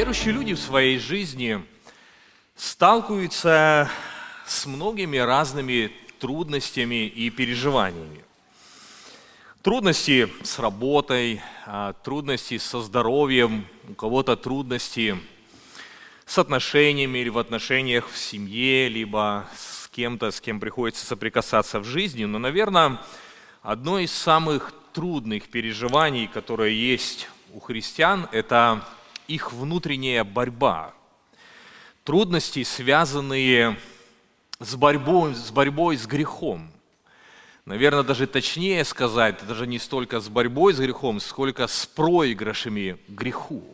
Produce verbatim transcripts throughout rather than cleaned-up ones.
Верующие люди в своей жизни сталкиваются с многими разными трудностями и переживаниями. Трудности с работой, трудности со здоровьем, у кого-то трудности с отношениями или в отношениях в семье, либо с кем-то, с кем приходится соприкасаться в жизни. Но, наверное, одно из самых трудных переживаний, которое есть у христиан, это их внутренняя борьба. Трудности, связанные с борьбой, с борьбой с грехом. Наверное, даже точнее сказать, даже не столько с борьбой с грехом, сколько с проигрышами греху.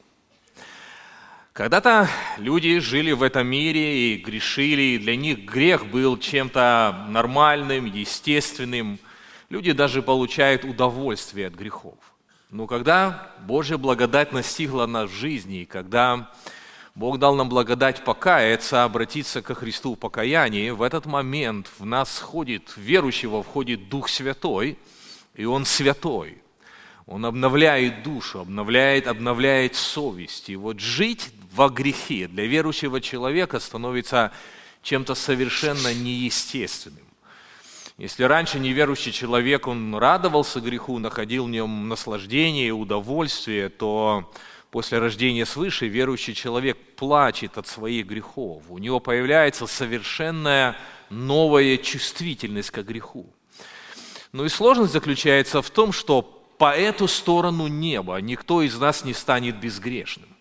Когда-то люди жили в этом мире и грешили, и для них грех был чем-то нормальным, естественным. Люди даже получают удовольствие от грехов. Но когда Божья благодать настигла нас в жизни, когда Бог дал нам благодать покаяться, обратиться ко Христу в покаянии, в этот момент в нас входит, верующего входит Дух Святой, и Он святой. Он обновляет душу, обновляет, обновляет совесть. И вот жить во грехе для верующего человека становится чем-то совершенно неестественным. Если раньше неверующий человек, он радовался греху, находил в нем наслаждение и удовольствие, то после рождения свыше верующий человек плачет от своих грехов. У него появляется совершенная новая чувствительность к греху. Ну и сложность заключается в том, что по эту сторону неба никто из нас не станет безгрешным.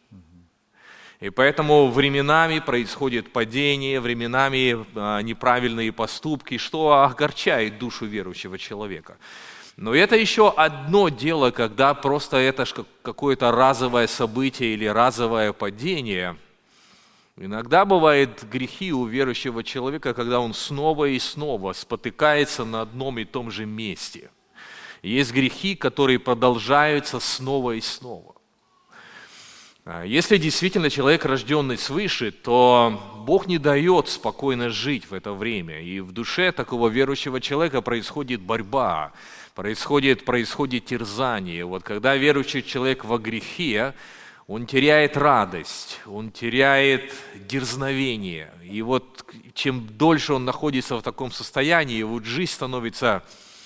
И поэтому временами происходит падение, временами а, неправильные поступки, что огорчает душу верующего человека. Но это еще одно дело, когда просто это какое-то разовое событие или разовое падение. Иногда бывают грехи у верующего человека, когда он снова и снова спотыкается на одном и том же месте. Есть грехи, которые продолжаются снова и снова. Если действительно человек рожденный свыше, то Бог не дает спокойно жить в это время. И в душе такого верующего человека происходит борьба, происходит, происходит терзание. Вот когда верующий человек во грехе, он теряет радость, он теряет дерзновение. И вот чем дольше он находится в таком состоянии, вот жизнь становится,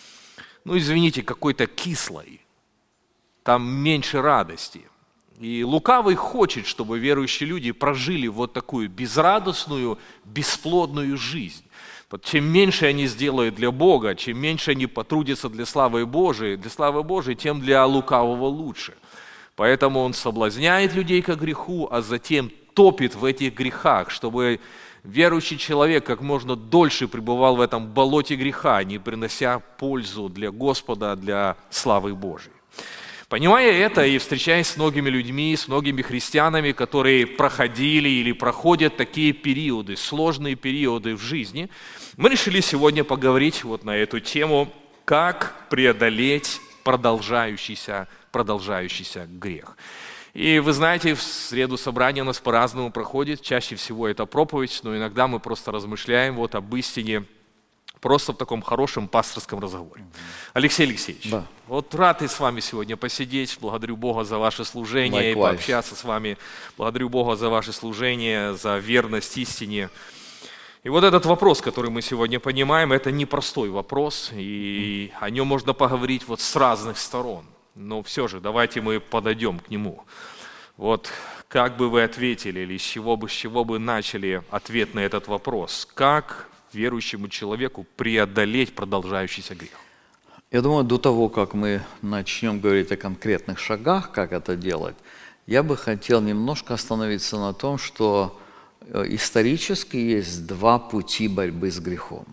ну извините, какой-то кислой. Там меньше радости. И лукавый хочет, чтобы верующие люди прожили вот такую безрадостную, бесплодную жизнь. Чем меньше они сделают для Бога, чем меньше они потрудятся для славы Божией, для славы Божией, тем для лукавого лучше. Поэтому он соблазняет людей к греху, а затем топит в этих грехах, чтобы верующий человек как можно дольше пребывал в этом болоте греха, не принося пользу для Господа, для славы Божией. Понимая это и встречаясь с многими людьми, с многими христианами, которые проходили или проходят такие периоды, сложные периоды в жизни, мы решили сегодня поговорить вот на эту тему, как преодолеть продолжающийся, продолжающийся грех. И вы знаете, в среду собрания у нас по-разному проходит, чаще всего это проповедь, но иногда мы просто размышляем вот об истине, просто в таком хорошем пасторском разговоре. Алексей Алексеевич, да. Вот рад и с вами сегодня посидеть. Благодарю Бога за ваше служение Likewise. И пообщаться с вами. Благодарю Бога за ваше служение, за верность истине. И вот этот вопрос, который мы сегодня понимаем, это непростой вопрос, и о нем можно поговорить вот с разных сторон. Но все же давайте мы подойдем к нему. Вот как бы вы ответили, или с чего бы, с чего бы начали ответ на этот вопрос? Как верующему человеку преодолеть продолжающийся грех? Я думаю, до того, как мы начнем говорить о конкретных шагах, как это делать, я бы хотел немножко остановиться на том, что исторически есть два пути борьбы с грехом.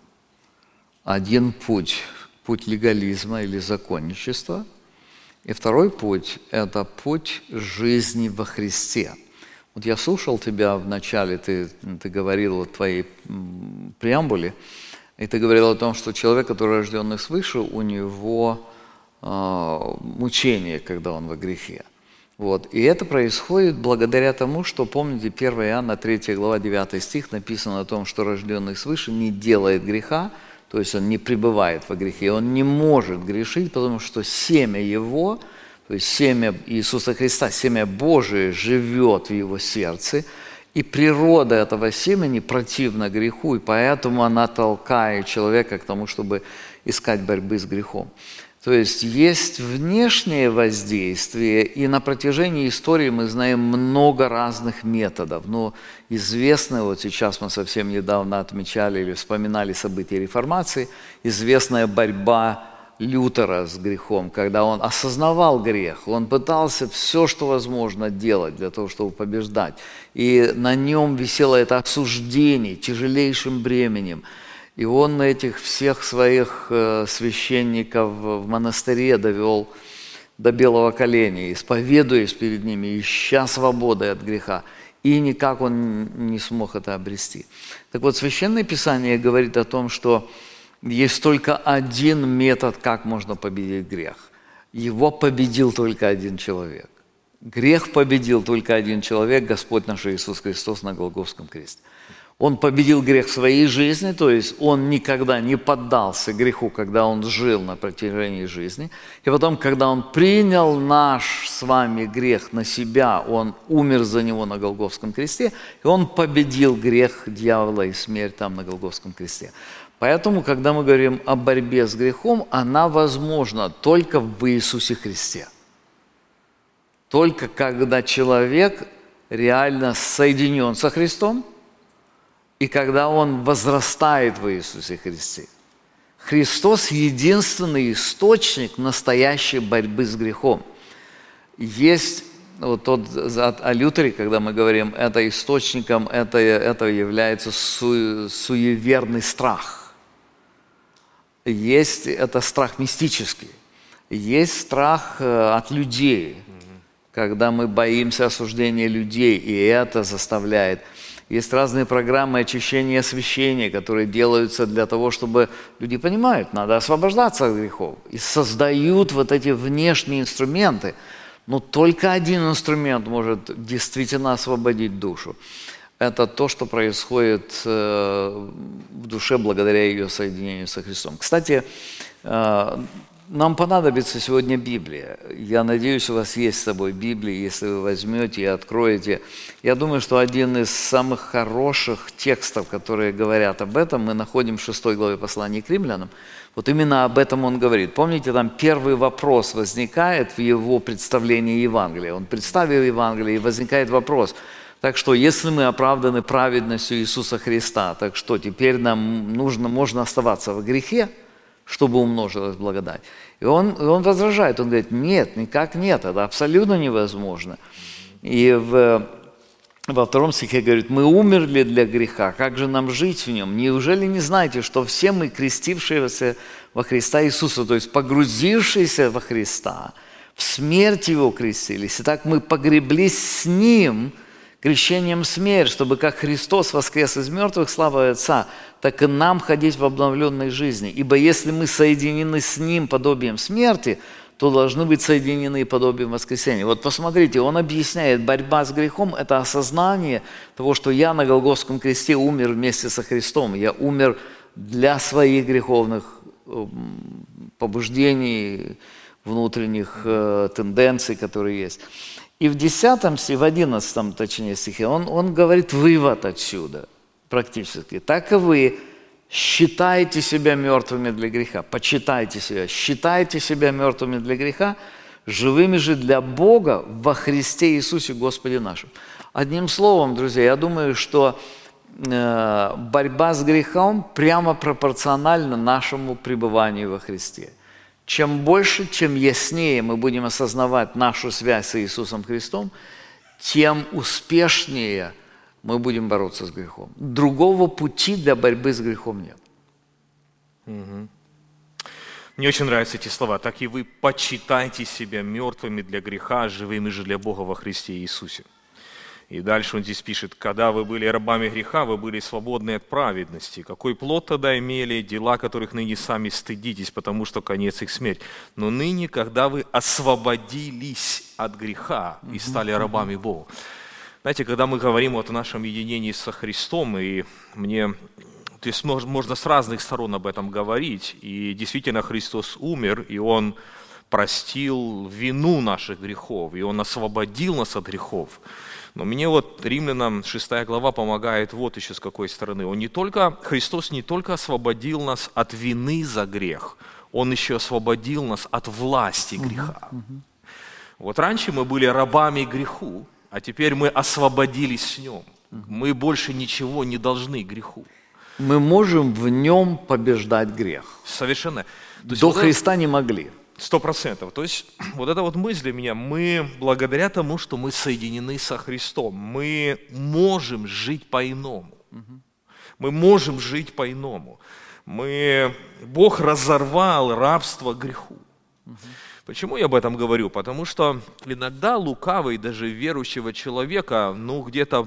Один путь – путь легализма или законничества, и второй путь – это путь жизни во Христе. Вот я слушал тебя в начале, ты, ты говорил о твоей преамбуле, и ты говорил о том, что человек, который рожденный свыше, у него э, мучение, когда он во грехе. Вот. И это происходит благодаря тому, что, помните, первое Иоанна третья глава девятый стих написано о том, что рожденный свыше не делает греха, то есть он не пребывает во грехе, он не может грешить, потому что семя его, То есть семя Иисуса Христа, семя Божие живет в его сердце, и природа этого семени противна греху, и поэтому она толкает человека к тому, чтобы искать борьбы с грехом. То есть есть внешнее воздействие, и на протяжении истории мы знаем много разных методов. Но известно, вот сейчас мы совсем недавно отмечали или вспоминали события Реформации, известная борьба Лютера с грехом, когда он осознавал грех, он пытался все, что возможно делать для того, чтобы побеждать. И на нем висело это осуждение тяжелейшим бременем. И он на этих всех своих э, священников в монастыре довел до белого коленя, исповедуясь перед ними, ища свободы от греха. И никак он не смог это обрести. Так вот, Священное Писание говорит о том, что есть только один метод, как можно победить грех. Его победил только один человек. Грех победил только один человек, Господь наш Иисус Христос на Голгофском кресте. Он победил грех в своей жизни, то есть он никогда не поддался греху, когда он жил на протяжении жизни. И потом, когда он принял наш с вами грех на себя, он умер за него на Голгофском кресте, и он победил грех дьявола и смерть там на Голгофском кресте. Поэтому, когда мы говорим о борьбе с грехом, она возможна только в Иисусе Христе. Только когда человек реально соединен со Христом, и когда он возрастает в Иисусе Христе. Христос – единственный источник настоящей борьбы с грехом. Есть вот тот о Лютере, когда мы говорим, это источником, это, это является су, суеверный страх. Есть это страх мистический. Есть страх от людей, когда мы боимся осуждения людей, и это заставляет. Есть разные программы очищения и освящения, которые делаются для того, чтобы люди понимают, надо освобождаться от грехов. И создают вот эти внешние инструменты. Но только один инструмент может действительно освободить душу. Это то, что происходит в душе благодаря ее соединению со Христом. Кстати, нам понадобится сегодня Библия. Я надеюсь, у вас есть с собой Библия, если вы возьмете и откроете. Я думаю, что один из самых хороших текстов, которые говорят об этом, мы находим в шестой главе послания к римлянам. Вот именно об этом он говорит. Помните, там первый вопрос возникает в его представлении Евангелия. Он представил Евангелие, и возникает вопрос. Так что, если мы оправданы праведностью Иисуса Христа, так что теперь нам нужно, можно оставаться в грехе, чтобы умножилась благодать. И он, он возражает, он говорит, нет, никак нет, это абсолютно невозможно. И в, во втором стихе говорит, мы умерли для греха, как же нам жить в нем? Неужели не знаете, что все мы, крестившиеся во Христа Иисуса, то есть погрузившиеся во Христа, в смерть Его крестились, и так мы погреблись с Ним, крещением смерть, чтобы как Христос воскрес из мертвых славой Отца, так и нам ходить в обновленной жизни. Ибо если мы соединены с Ним подобием смерти, то должны быть соединены подобием воскресения. Вот посмотрите, он объясняет, борьба с грехом – это осознание того, что я на Голгофском кресте умер вместе со Христом. Я умер для своих греховных побуждений, внутренних э, тенденций, которые есть. И в десятом, в одиннадцатом, точнее, стихе, он, он говорит вывод отсюда практически. Так и вы считаете себя мертвыми для греха, почитайте себя, считайте себя мертвыми для греха, живыми же для Бога во Христе Иисусе Господе нашим. Одним словом, друзья, я думаю, что э, борьба с грехом прямо пропорциональна нашему пребыванию во Христе. Чем больше, чем яснее мы будем осознавать нашу связь с Иисусом Христом, тем успешнее мы будем бороться с грехом. Другого пути для борьбы с грехом нет. Угу. Мне очень нравятся эти слова. Так и вы почитайте себя мертвыми для греха, живыми же для Бога во Христе Иисусе. И дальше он здесь пишет, когда вы были рабами греха, вы были свободны от праведности. Какой плод тогда имели, дела, которых ныне сами стыдитесь, потому что конец их смерть. Но ныне, когда вы освободились от греха и стали рабами Бога. Знаете, когда мы говорим вот о нашем единении со Христом, и мне, то есть можно с разных сторон об этом говорить, и действительно Христос умер, и Он простил вину наших грехов, и Он освободил нас от грехов. Но мне вот Римлянам шестая глава помогает вот еще с какой стороны. Он не только, Христос не только освободил нас от вины за грех, Он еще освободил нас от власти греха. Uh-huh, uh-huh. Вот раньше мы были рабами греху, а теперь мы освободились с нем. Uh-huh. Мы больше ничего не должны греху. Мы можем в нем побеждать грех. Совершенно. До вот Христа это... не могли. Сто процентов. То есть вот эта вот мысль для меня, мы благодаря тому, что мы соединены со Христом, мы можем жить по-иному. Угу. Мы можем жить по-иному. Мы... Бог разорвал рабство греху. Угу. Почему я об этом говорю? Потому что иногда лукавый, даже верующего человека, ну где-то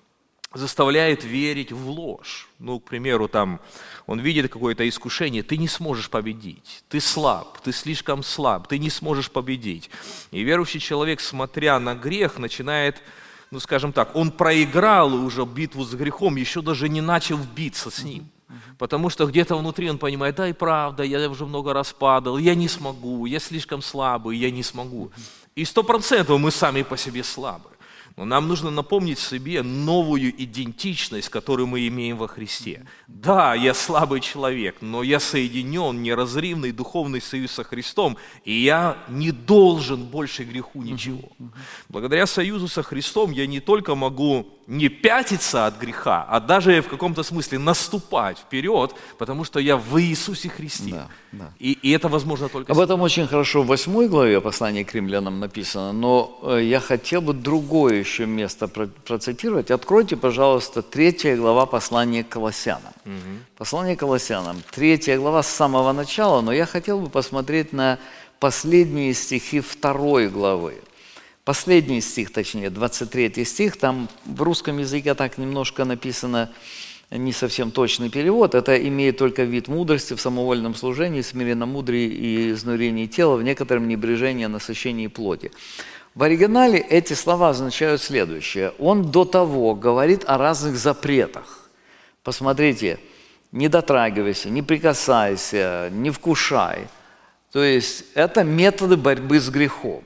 заставляет верить в ложь. Ну, к примеру, там, он видит какое-то искушение, ты не сможешь победить, ты слаб, ты слишком слаб, ты не сможешь победить. И верующий человек, смотря на грех, начинает, ну, скажем так, он проиграл уже битву с грехом, еще даже не начал биться с ним. Потому что где-то внутри он понимает, да и правда, я уже много раз падал, я не смогу, я слишком слабый, я не смогу. И сто процентов мы сами по себе слабы. Но нам нужно напомнить себе новую идентичность, которую мы имеем во Христе. Да, я слабый человек, но я соединен в неразрывный духовный союз со Христом, и я не должен больше греху ничего. Благодаря союзу со Христом я не только могу не пятиться от греха, а даже в каком-то смысле наступать вперед, потому что я в Иисусе Христе. Да, да. И, и это возможно только... Об этом очень хорошо в восьмой главе послания к римлянам написано, но я хотел бы другое еще место процитировать. Откройте, пожалуйста, третья глава послания к Колоссянам. Угу. Послание к Колоссянам, третья глава с самого начала, но я хотел бы посмотреть на последние стихи второй главы. Последний стих, точнее, двадцать третий стих, там в русском языке так немножко написано, не совсем точный перевод, это имеет только вид мудрости в самовольном служении, смиренномудрии и изнурении тела, в некотором небрежении, насыщении плоти. В оригинале эти слова означают следующее. Он до того говорит о разных запретах. Посмотрите, не дотрагивайся, не прикасайся, не вкушай. То есть это методы борьбы с грехом.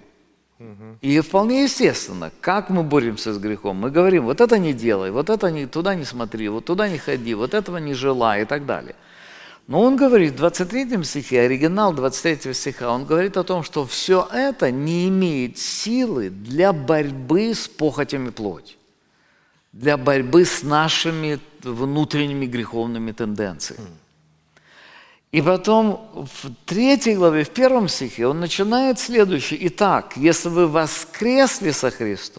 И вполне естественно, как мы боремся с грехом. Мы говорим, вот это не делай, вот это не, туда не смотри, вот туда не ходи, вот этого не желай и так далее. Но он говорит в двадцать третьем стихе, оригинал двадцать третьего стиха, он говорит о том, что все это не имеет силы для борьбы с похотями плоти, для борьбы с нашими внутренними греховными тенденциями. И потом в третьей главе, в первом стихе, он начинает следующее. Итак, если вы воскресли со Христом,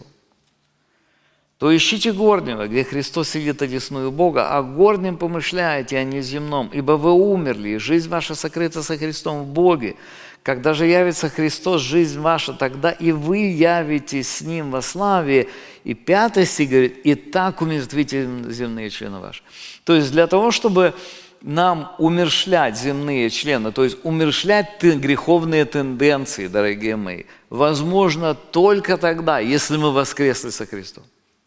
то ищите горнего, где Христос сидит одесную Бога, а горнем помышляете, а не земном, ибо вы умерли, и жизнь ваша сокрыта со Христом в Боге. Когда же явится Христос, жизнь ваша, тогда и вы явитесь с Ним во славе. И пятый стих говорит, и так умертвите земные члены ваши. То есть для того, чтобы нам умершлять земные члены, то есть умершлять греховные тенденции, дорогие мои, возможно только тогда, если мы воскресли со Христом.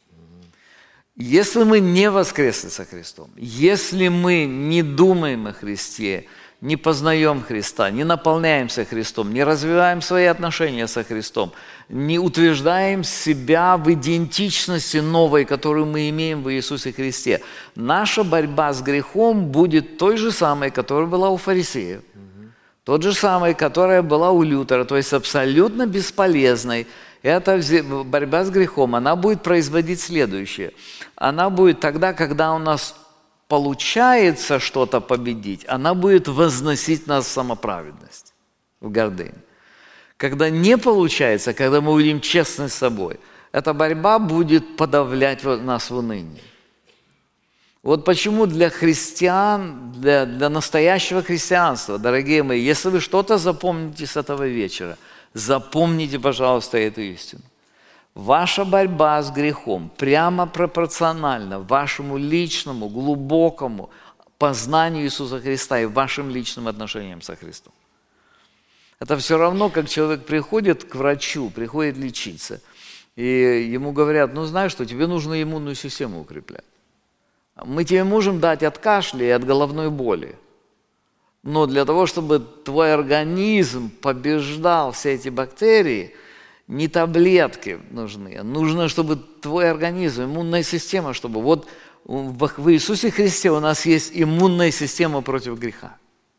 Если мы не воскресли со Христом, если мы не думаем о Христе, не познаем Христа, не наполняемся Христом, не развиваем свои отношения со Христом, не утверждаем себя в идентичности новой, которую мы имеем в Иисусе Христе, наша борьба с грехом будет той же самой, которая была у фарисеев, угу. тот же самой, которая была у Лютера, то есть абсолютно бесполезной. Эта борьба с грехом, она будет производить следующее. Она будет тогда, когда у нас получается что-то победить, она будет возносить нас в самоправедность, в гордыню. Когда не получается, когда мы будем честны с собой, эта борьба будет подавлять нас в унынии. Вот почему для христиан, для, для настоящего христианства, дорогие мои, если вы что-то запомните с этого вечера, запомните, пожалуйста, эту истину. Ваша борьба с грехом прямо пропорциональна вашему личному, глубокому познанию Иисуса Христа и вашим личным отношениям со Христом. Это все равно, как человек приходит к врачу, приходит лечиться, и ему говорят, ну знаешь что, тебе нужно иммунную систему укреплять. Мы тебе можем дать от кашля и от головной боли, Но для того, чтобы твой организм побеждал все эти бактерии, не таблетки нужны. Нужно, чтобы твой организм, иммунная система, чтобы вот в Иисусе Христе у нас есть иммунная система против греха.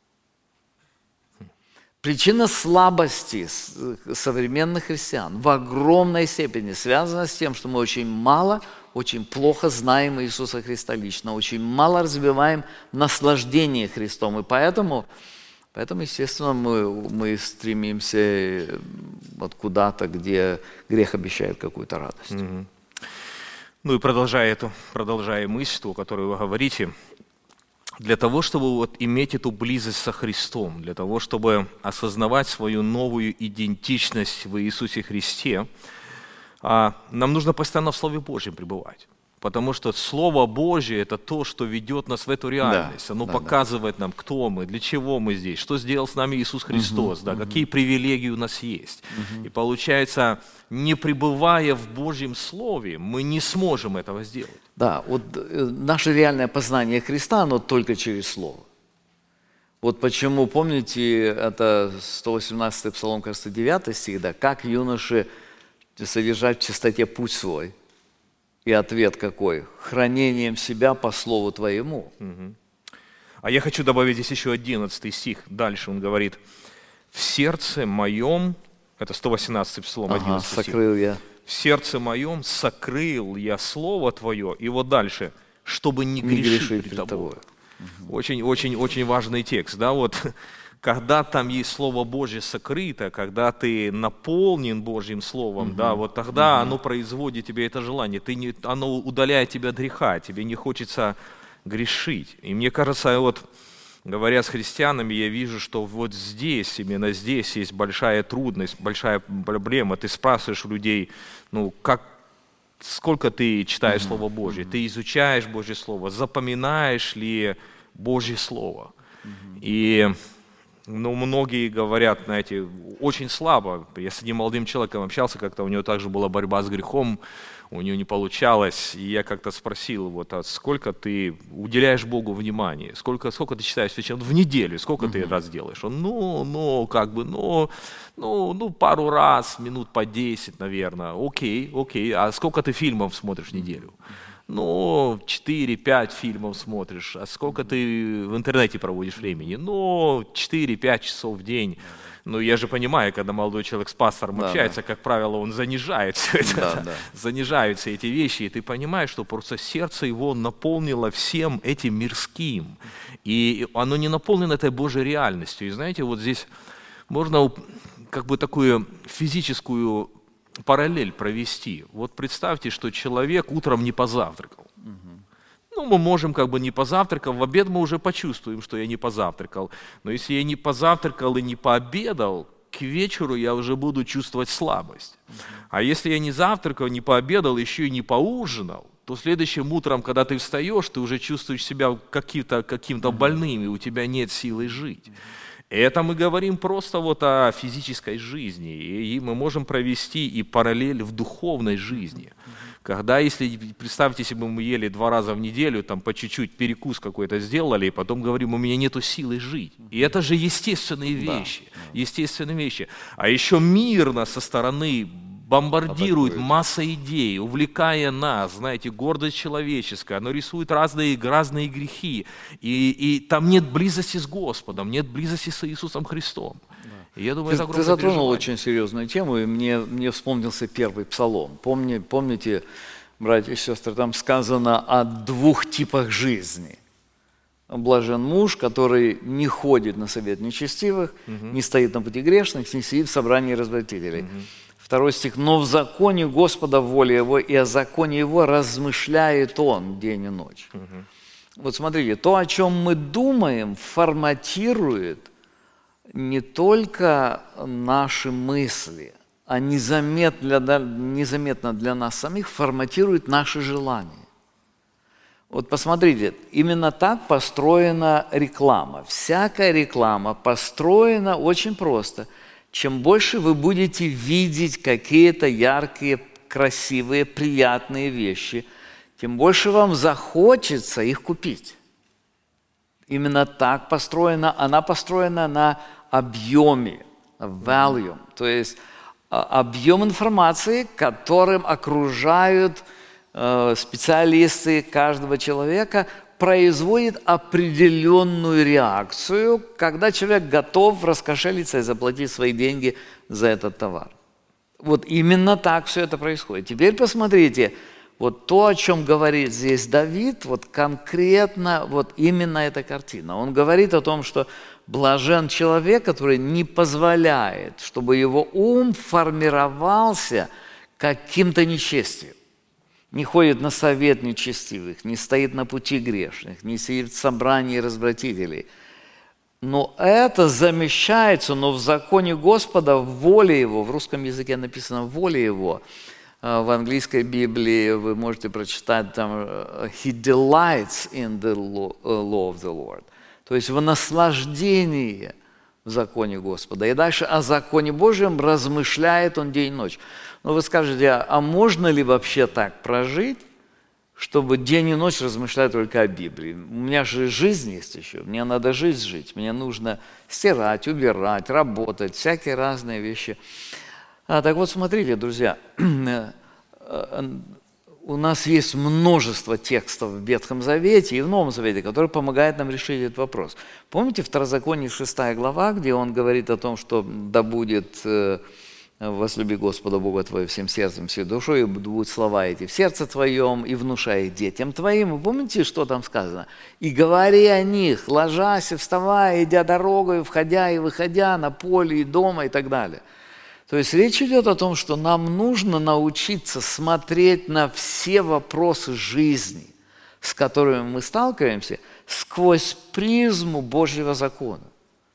Причина слабости современных христиан в огромной степени связана с тем, что мы очень мало, очень плохо знаем Иисуса Христа лично, очень мало развиваем наслаждение Христом. И поэтому, поэтому естественно, мы, мы стремимся вот куда-то, где грех обещает какую-то радость. Mm-hmm. Ну и продолжая эту, продолжая мысль, ту, о которой вы говорите, для того, чтобы вот иметь эту близость со Христом, для того, чтобы осознавать свою новую идентичность в Иисусе Христе, нам нужно постоянно в Слове Божьем пребывать. Потому что Слово Божье – это то, что ведет нас в эту реальность. Да, Оно да, показывает да. нам, кто мы, для чего мы здесь, что сделал с нами Иисус Христос, угу, да, угу. какие привилегии у нас есть. Угу. И получается, не пребывая в Божьем Слове, мы не сможем этого сделать. Да, вот э, наше реальное познание Христа, оно только через Слово. Вот почему, помните, это сто восемнадцатый Псалом, кажется, девятый стих, да, «Как юноши содержать в чистоте путь свой». И ответ какой? Хранением себя по слову Твоему. Угу. А я хочу добавить здесь еще одиннадцатый стих. Дальше он говорит: в сердце моем, это сто восемнадцатый Псалом, ага, одиннадцатый сокрыл стих. я. В сердце моем сокрыл я слово Твое. И вот дальше, чтобы не, не грешить грешить пред пред Тобой. Угу. Очень, очень, очень важный текст, да, вот. Когда там есть Слово Божье сокрыто, когда ты наполнен Божьим Словом, uh-huh. да, вот тогда uh-huh. оно производит тебе это желание, ты не, оно удаляет тебя от греха, тебе не хочется грешить. И мне кажется, вот говоря с христианами, я вижу, что вот здесь, именно здесь есть большая трудность, большая проблема. Ты спрашиваешь у людей, ну, как, сколько ты читаешь uh-huh. Слово Божье, uh-huh. ты изучаешь Божье Слово, запоминаешь ли Божье Слово? Uh-huh. И... Ну, многие говорят, знаете, очень слабо. Я с одним молодым человеком общался, как-то у него также была борьба с грехом, у него не получалось. И я как-то спросил, вот, а сколько ты уделяешь Богу внимания? Сколько, сколько ты читаешь священное в неделю? Сколько uh-huh. ты раз делаешь? Он, ну, ну, как бы, ну, ну, ну, пару раз, минут по десять, наверное. Окей, окей. А сколько ты фильмов смотришь в неделю? Ну, четыре-пять фильмов смотришь. А сколько ты в интернете проводишь времени? Ну, четыре-пять часов в день. Ну, я же понимаю, когда молодой человек с пастором да, общается, да. как правило, он занижает все это, да, да. занижает все эти вещи, и ты понимаешь, что просто сердце его наполнило всем этим мирским. И оно не наполнено этой Божьей реальностью. И знаете, вот здесь можно как бы такую физическую параллель провести. Вот представьте, что человек утром не позавтракал. Угу. Ну, мы можем как бы не позавтракал, в обед мы уже почувствуем, что я не позавтракал. Но если я не позавтракал и не пообедал, к вечеру я уже буду чувствовать слабость. Угу. А если я не завтракал, не пообедал, еще и не поужинал, то следующим утром, когда ты встаешь, ты уже чувствуешь себя каким-то, каким-то угу. больным, и у тебя нет силы жить. Это мы говорим просто вот о физической жизни, и мы можем провести и параллель в духовной жизни. Когда, если, представьте, если бы мы ели два раза в неделю, там по чуть-чуть перекус какой-то сделали, и потом говорим, у меня нету силы жить. И это же естественные вещи, да. естественные вещи. А еще мир нас со стороны бомбардирует массой идей, увлекая нас, знаете, гордость человеческая, оно рисует разные, разные грехи, и, и там нет близости с Господом, нет близости с Иисусом Христом. Да. И я думаю, ты, ты затронул очень серьезную тему, и мне, мне вспомнился первый псалом. Помни, помните, братья и сестры, там сказано о двух типах жизни. Блажен муж, который не ходит на совет нечестивых, угу. не стоит на пути грешных, не сидит в собрании развратителей. Угу. Второй стих. «Но в законе Господа воля Его, и о законе Его размышляет Он день и ночь». Угу. Вот смотрите, то, о чем мы думаем, форматирует не только наши мысли, а незаметно для, незаметно для нас самих форматирует наши желания. Вот посмотрите, именно так построена реклама. Всякая реклама построена очень просто – чем больше вы будете видеть какие-то яркие, красивые, приятные вещи, тем больше вам захочется их купить. Именно так построена. Она построена на объеме, value, то есть объем информации, которым окружают э, специалисты каждого человека, производит определенную реакцию, когда человек готов раскошелиться и заплатить свои деньги за этот товар. Вот именно так все это происходит. Теперь посмотрите, вот то, о чем говорит здесь Давид, вот конкретно вот именно эта картина. Он говорит о том, что блажен человек, который не позволяет, чтобы его ум формировался каким-то нечестием. Не ходит на совет нечестивых, не стоит на пути грешных, не сидит в собрании развратителей. Но это замещается, но в законе Господа, в воле Его, в русском языке написано «воля Его», в английской Библии вы можете прочитать там «He delights in the law of the Lord», то есть в наслаждении в законе Господа. И дальше о законе Божьем размышляет он день и ночь. Но вы скажете, а можно ли вообще так прожить, чтобы день и ночь размышлять только о Библии? У меня же жизнь есть еще, мне надо жизнь жить, мне нужно стирать, убирать, работать, всякие разные вещи. А, так вот, смотрите, друзья, у нас есть множество текстов в Ветхом Завете и в Новом Завете, которые помогают нам решить этот вопрос. Помните Второзаконие шестая глава, где он говорит о том, что да будет... «Возлюби Господа Бога твоего всем сердцем, всей душой, и будут слова эти в сердце твоем, и внушай их детям твоим». Вы помните, что там сказано? «И говори о них, ложась и вставая, идя дорогой, входя и выходя на поле и дома» и так далее. То есть речь идет о том, что нам нужно научиться смотреть на все вопросы жизни, с которыми мы сталкиваемся, сквозь призму Божьего закона.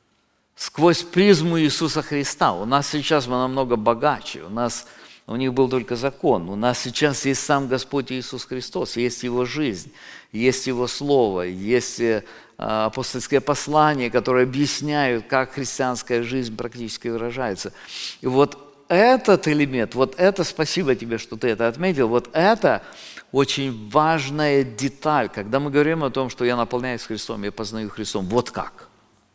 Сквозь призму Иисуса Христа. У нас сейчас мы намного богаче, у нас, у них был только закон, у нас сейчас есть сам Господь Иисус Христос, есть Его жизнь, есть Его Слово, есть апостольское послание, которое объясняет, как христианская жизнь практически выражается. И вот этот элемент, вот это, спасибо тебе, что ты это отметил, вот это очень важная деталь, когда мы говорим о том, что я наполняюсь Христом, я познаю Христом. Вот как?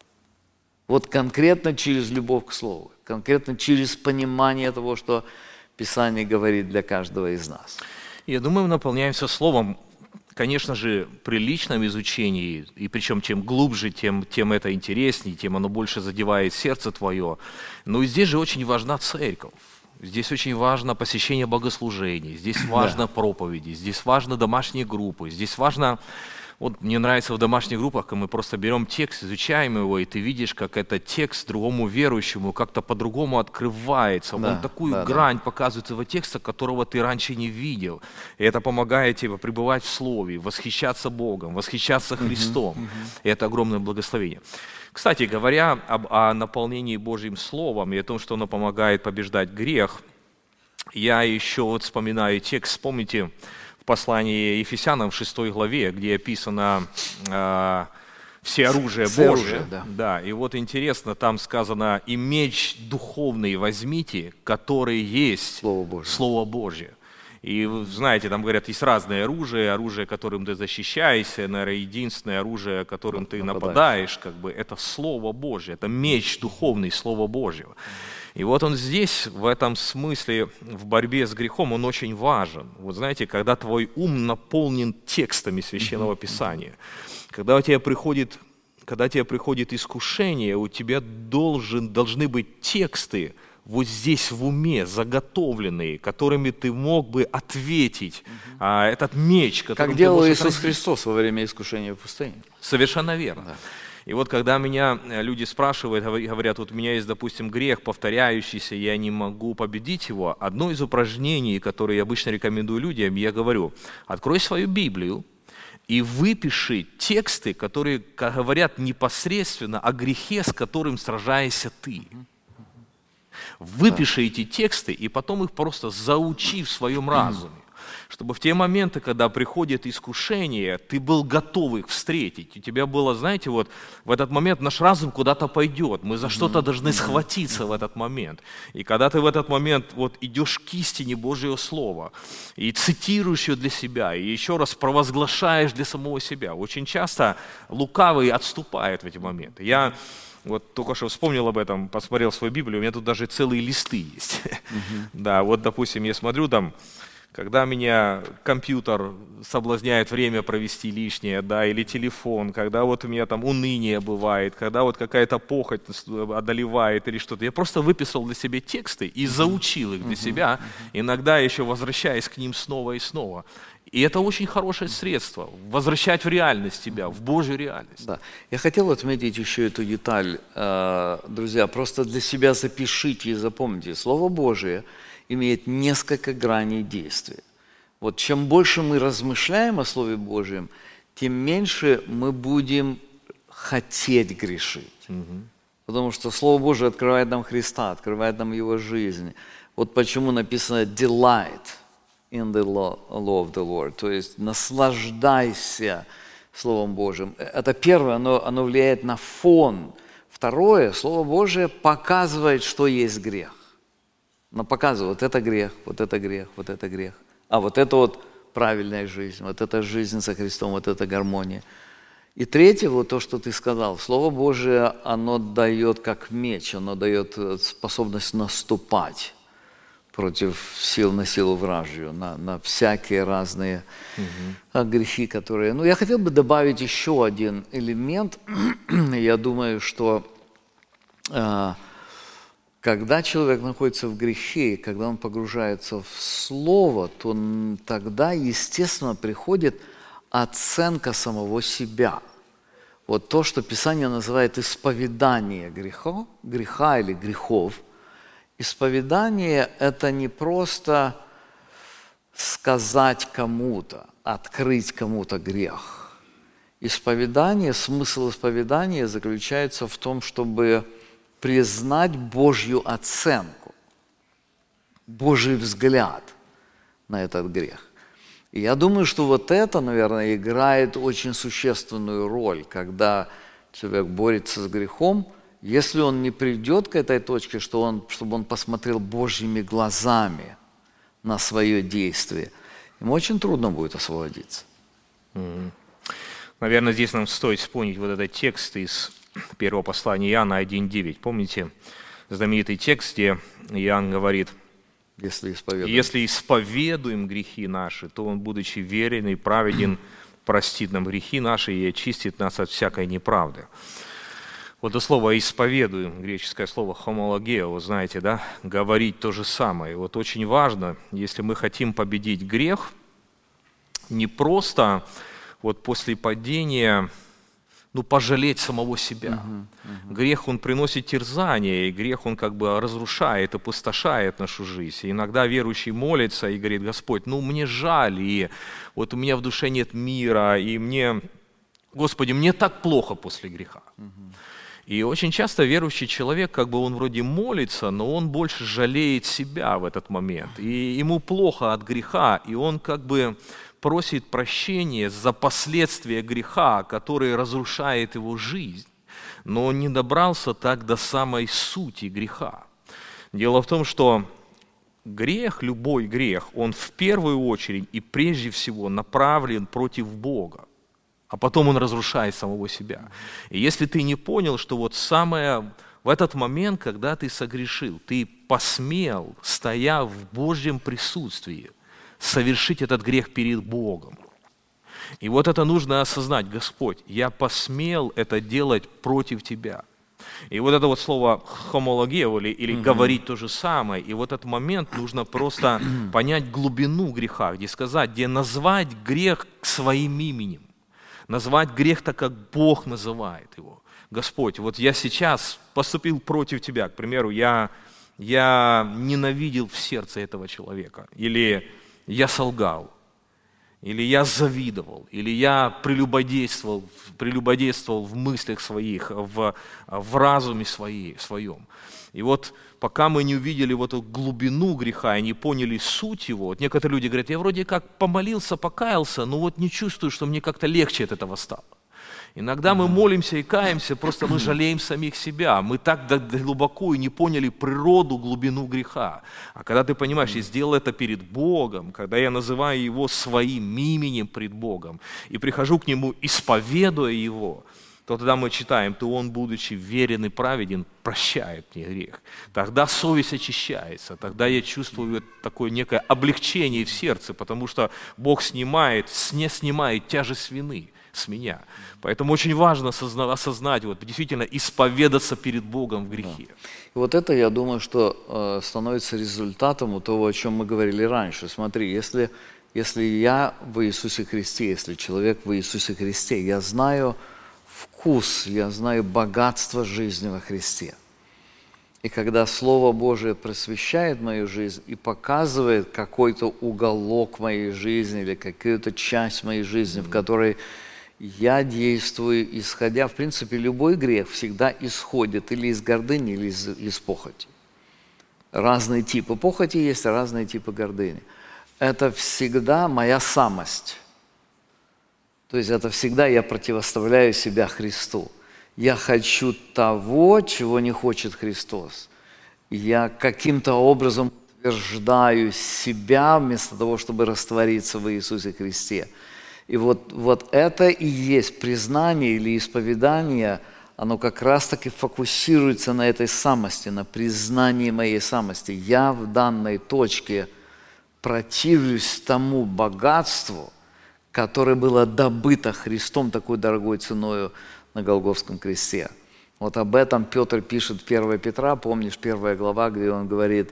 Вот конкретно через любовь к Слову, конкретно через понимание того, что Писание говорит для каждого из нас. Я думаю, мы наполняемся Словом, конечно же, при личном изучении, и причем чем глубже, тем, тем это интереснее, тем оно больше задевает сердце твое. Но здесь же очень важна церковь. Здесь очень важно посещение богослужений, здесь важно да. проповеди, здесь важно домашние группы, здесь важно... Вот мне нравится в домашних группах, когда мы просто берем текст, изучаем его, и ты видишь, как этот текст другому верующему как-то по-другому открывается. Да, Он такую да, грань да. показывает этого текста, которого ты раньше не видел. И это помогает тебе пребывать в Слове, восхищаться Богом, восхищаться Христом. Uh-huh, uh-huh. И это огромное благословение. Кстати, говоря об, о наполнении Божьим Словом и о том, что оно помогает побеждать грех, я еще вот вспоминаю текст, помните, в послании Ефесянам в шестой главе, где описано э, все оружие все Божие. Оружие, да. Да, и вот интересно, там сказано, и меч духовный возьмите, который есть Слово Божие. Слово Божие. И знаете, там говорят, есть разное оружие, оружие, которым ты защищаешься, наверное, единственное оружие, которым ты нападаешь, нападаешь как бы, это Слово Божие, это меч духовный Слова Божьего. И вот он здесь, в этом смысле, в борьбе с грехом, он очень важен. Вот знаете, когда твой ум наполнен текстами Священного Писания, когда у тебя приходит, когда тебе приходит искушение, у тебя должен, должны быть тексты вот здесь в уме, заготовленные, которыми ты мог бы ответить. Угу. А, этот меч, который как делал Иисус отразить. Христос во время искушения в пустыне. Совершенно верно. Да. И вот когда меня люди спрашивают, говорят, вот у меня есть, допустим, грех повторяющийся, я не могу победить его, одно из упражнений, которые я обычно рекомендую людям, я говорю, открой свою Библию и выпиши тексты, которые говорят непосредственно о грехе, с которым сражаешься ты. Выпиши эти тексты и потом их просто заучи в своем разуме. Чтобы в те моменты, когда приходит искушение, ты был готов их встретить. У тебя было, знаете, вот в этот момент наш разум куда-то пойдет. Мы за что-то должны схватиться в этот момент. И когда ты в этот момент вот идешь к истине Божьего Слова и цитируешь ее для себя, и еще раз провозглашаешь для самого себя, очень часто лукавый отступает в эти моменты. Я вот только что вспомнил об этом, посмотрел свою Библию, у меня тут даже целые листы есть. Uh-huh. Да, вот, допустим, я смотрю там, когда меня компьютер соблазняет время провести лишнее, да, или телефон, когда вот у меня там уныние бывает, когда вот какая-то похоть одолевает или что-то. Я просто выписал для себя тексты и заучил их для себя, иногда еще возвращаясь к ним снова и снова. И это очень хорошее средство – возвращать в реальность тебя, в Божью реальность. Да. Я хотел отметить еще эту деталь, друзья, просто для себя запишите и запомните. Слово Божие имеет несколько граней действия. Вот чем больше мы размышляем о Слове Божьем, тем меньше мы будем хотеть грешить. Угу. Потому что Слово Божие открывает нам Христа, открывает нам Его жизнь. Вот почему написано «delight» in the law, law of the Lord, то есть наслаждайся Словом Божьим. Это первое, оно, оно влияет на фон. Второе, Слово Божие показывает, что есть грех. Оно показывает, вот это грех, вот это грех, вот это грех. А вот это вот правильная жизнь, вот это жизнь со Христом, вот это гармония. И третье, вот то, что ты сказал, Слово Божие, оно дает как меч, оно дает способность наступать против сил на силу вражью, на, на всякие разные угу. грехи, которые... Ну, я хотел бы добавить еще один элемент. Я думаю, что э, когда человек находится в грехе, когда он погружается в Слово, то тогда, естественно, приходит оценка самого себя. Вот то, что Писание называет исповедание греха, греха или грехов. Исповедание – это не просто сказать кому-то, открыть кому-то грех. Исповедание, смысл исповедания заключается в том, чтобы признать Божью оценку, Божий взгляд на этот грех. И я думаю, что вот это, наверное, играет очень существенную роль, когда человек борется с грехом. Если он не придет к этой точке, что он, чтобы он посмотрел Божьими глазами на свое действие, ему очень трудно будет освободиться. Mm-hmm. Наверное, здесь нам стоит вспомнить вот этот текст из первого послания Иоанна один девять. Помните знаменитый текст, где Иоанн говорит: «Если исповедуем, Если исповедуем грехи наши, то Он, будучи верен и праведен, простит нам грехи наши и очистит нас от всякой неправды». Вот это слово «исповедуем», греческое слово «хомологео», вы знаете, да, говорить то же самое. Вот очень важно, если мы хотим победить грех, не просто вот после падения, ну, пожалеть самого себя. Uh-huh, uh-huh. Грех, он приносит терзание, и грех, он как бы разрушает, опустошает нашу жизнь. И иногда верующий молится и говорит: Господь, ну, мне жаль, и вот у меня в душе нет мира, и мне, Господи, мне так плохо после греха. Uh-huh. И очень часто верующий человек, как бы он вроде молится, но он больше жалеет себя в этот момент. И ему плохо от греха, и он как бы просит прощения за последствия греха, который разрушает его жизнь. Но он не добрался так до самой сути греха. Дело в том, что грех, любой грех, он в первую очередь и прежде всего направлен против Бога. А потом он разрушает самого себя. И если ты не понял, что вот самое в этот момент, когда ты согрешил, ты посмел, стоя в Божьем присутствии, совершить этот грех перед Богом. И вот это нужно осознать: Господь, я посмел это делать против Тебя. И вот это вот слово «хомологео» или, или mm-hmm. говорить то же самое, и вот этот момент нужно просто понять глубину греха, где сказать, где назвать грех своим именем. Назвать грех так, как Бог называет его. Господь, вот я сейчас поступил против Тебя. К примеру, я, я ненавидел в сердце этого человека. Или я солгал. или я завидовал, или я прелюбодействовал, прелюбодействовал в мыслях своих, в, в разуме своей, своем. И вот пока мы не увидели вот эту глубину греха и не поняли суть его, вот некоторые люди говорят, я вроде как помолился, покаялся, но вот не чувствую, что мне как-то легче от этого стало. Иногда мы молимся и каемся, просто мы жалеем самих себя. Мы так глубоко и не поняли природу, глубину греха. А когда ты понимаешь, я сделал это перед Богом, когда я называю Его своим именем пред Богом и прихожу к Нему, исповедуя Его, то тогда мы читаем, то Он, будучи верен и праведен, прощает мне грех. Тогда совесть очищается, тогда я чувствую такое некое облегчение в сердце, потому что Бог снимает, не снимает тяжесть вины с меня. Поэтому очень важно осознать, вот, действительно исповедаться перед Богом в грехе. Да. И вот это, я думаю, что э, становится результатом того, о чем мы говорили раньше. Смотри, если, если я в Иисусе Христе, если человек в Иисусе Христе, я знаю вкус, я знаю богатство жизни во Христе. И когда Слово Божие просвещает мою жизнь и показывает какой-то уголок моей жизни или какую-то часть моей жизни, в которой я действую, исходя, в принципе, любой грех всегда исходит или из гордыни, или из, из похоти. Разные типы похоти есть, разные типы гордыни. Это всегда моя самость. То есть это всегда я противоставляю себя Христу. Я хочу того, чего не хочет Христос. Я каким-то образом утверждаю себя вместо того, чтобы раствориться в Иисусе Христе. И вот, вот это и есть признание или исповедание, оно как раз-таки фокусируется на этой самости, на признании моей самости. Я в данной точке противлюсь тому богатству, которое было добыто Христом такой дорогой ценою на Голгофском кресте. Вот об этом Петр пишет в первое Петра, помнишь, первая глава, где он говорит,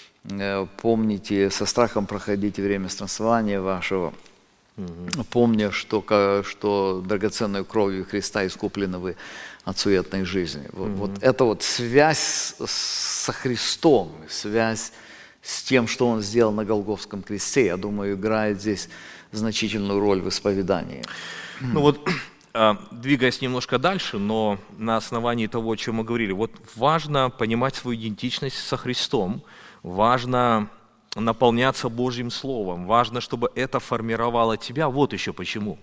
помните, со страхом проходите время странствования вашего, угу. помня, что, что драгоценной кровью Христа искуплены вы от суетной жизни. Угу. Вот это вот связь со Христом, связь с тем, что Он сделал на Голгофском кресте, я думаю, играет здесь значительную роль в исповедании. Ну вот, двигаясь немножко дальше, но на основании того, о чем мы говорили, вот важно понимать свою идентичность со Христом, важно наполняться Божьим Словом, важно, чтобы это формировало тебя. Вот еще почему.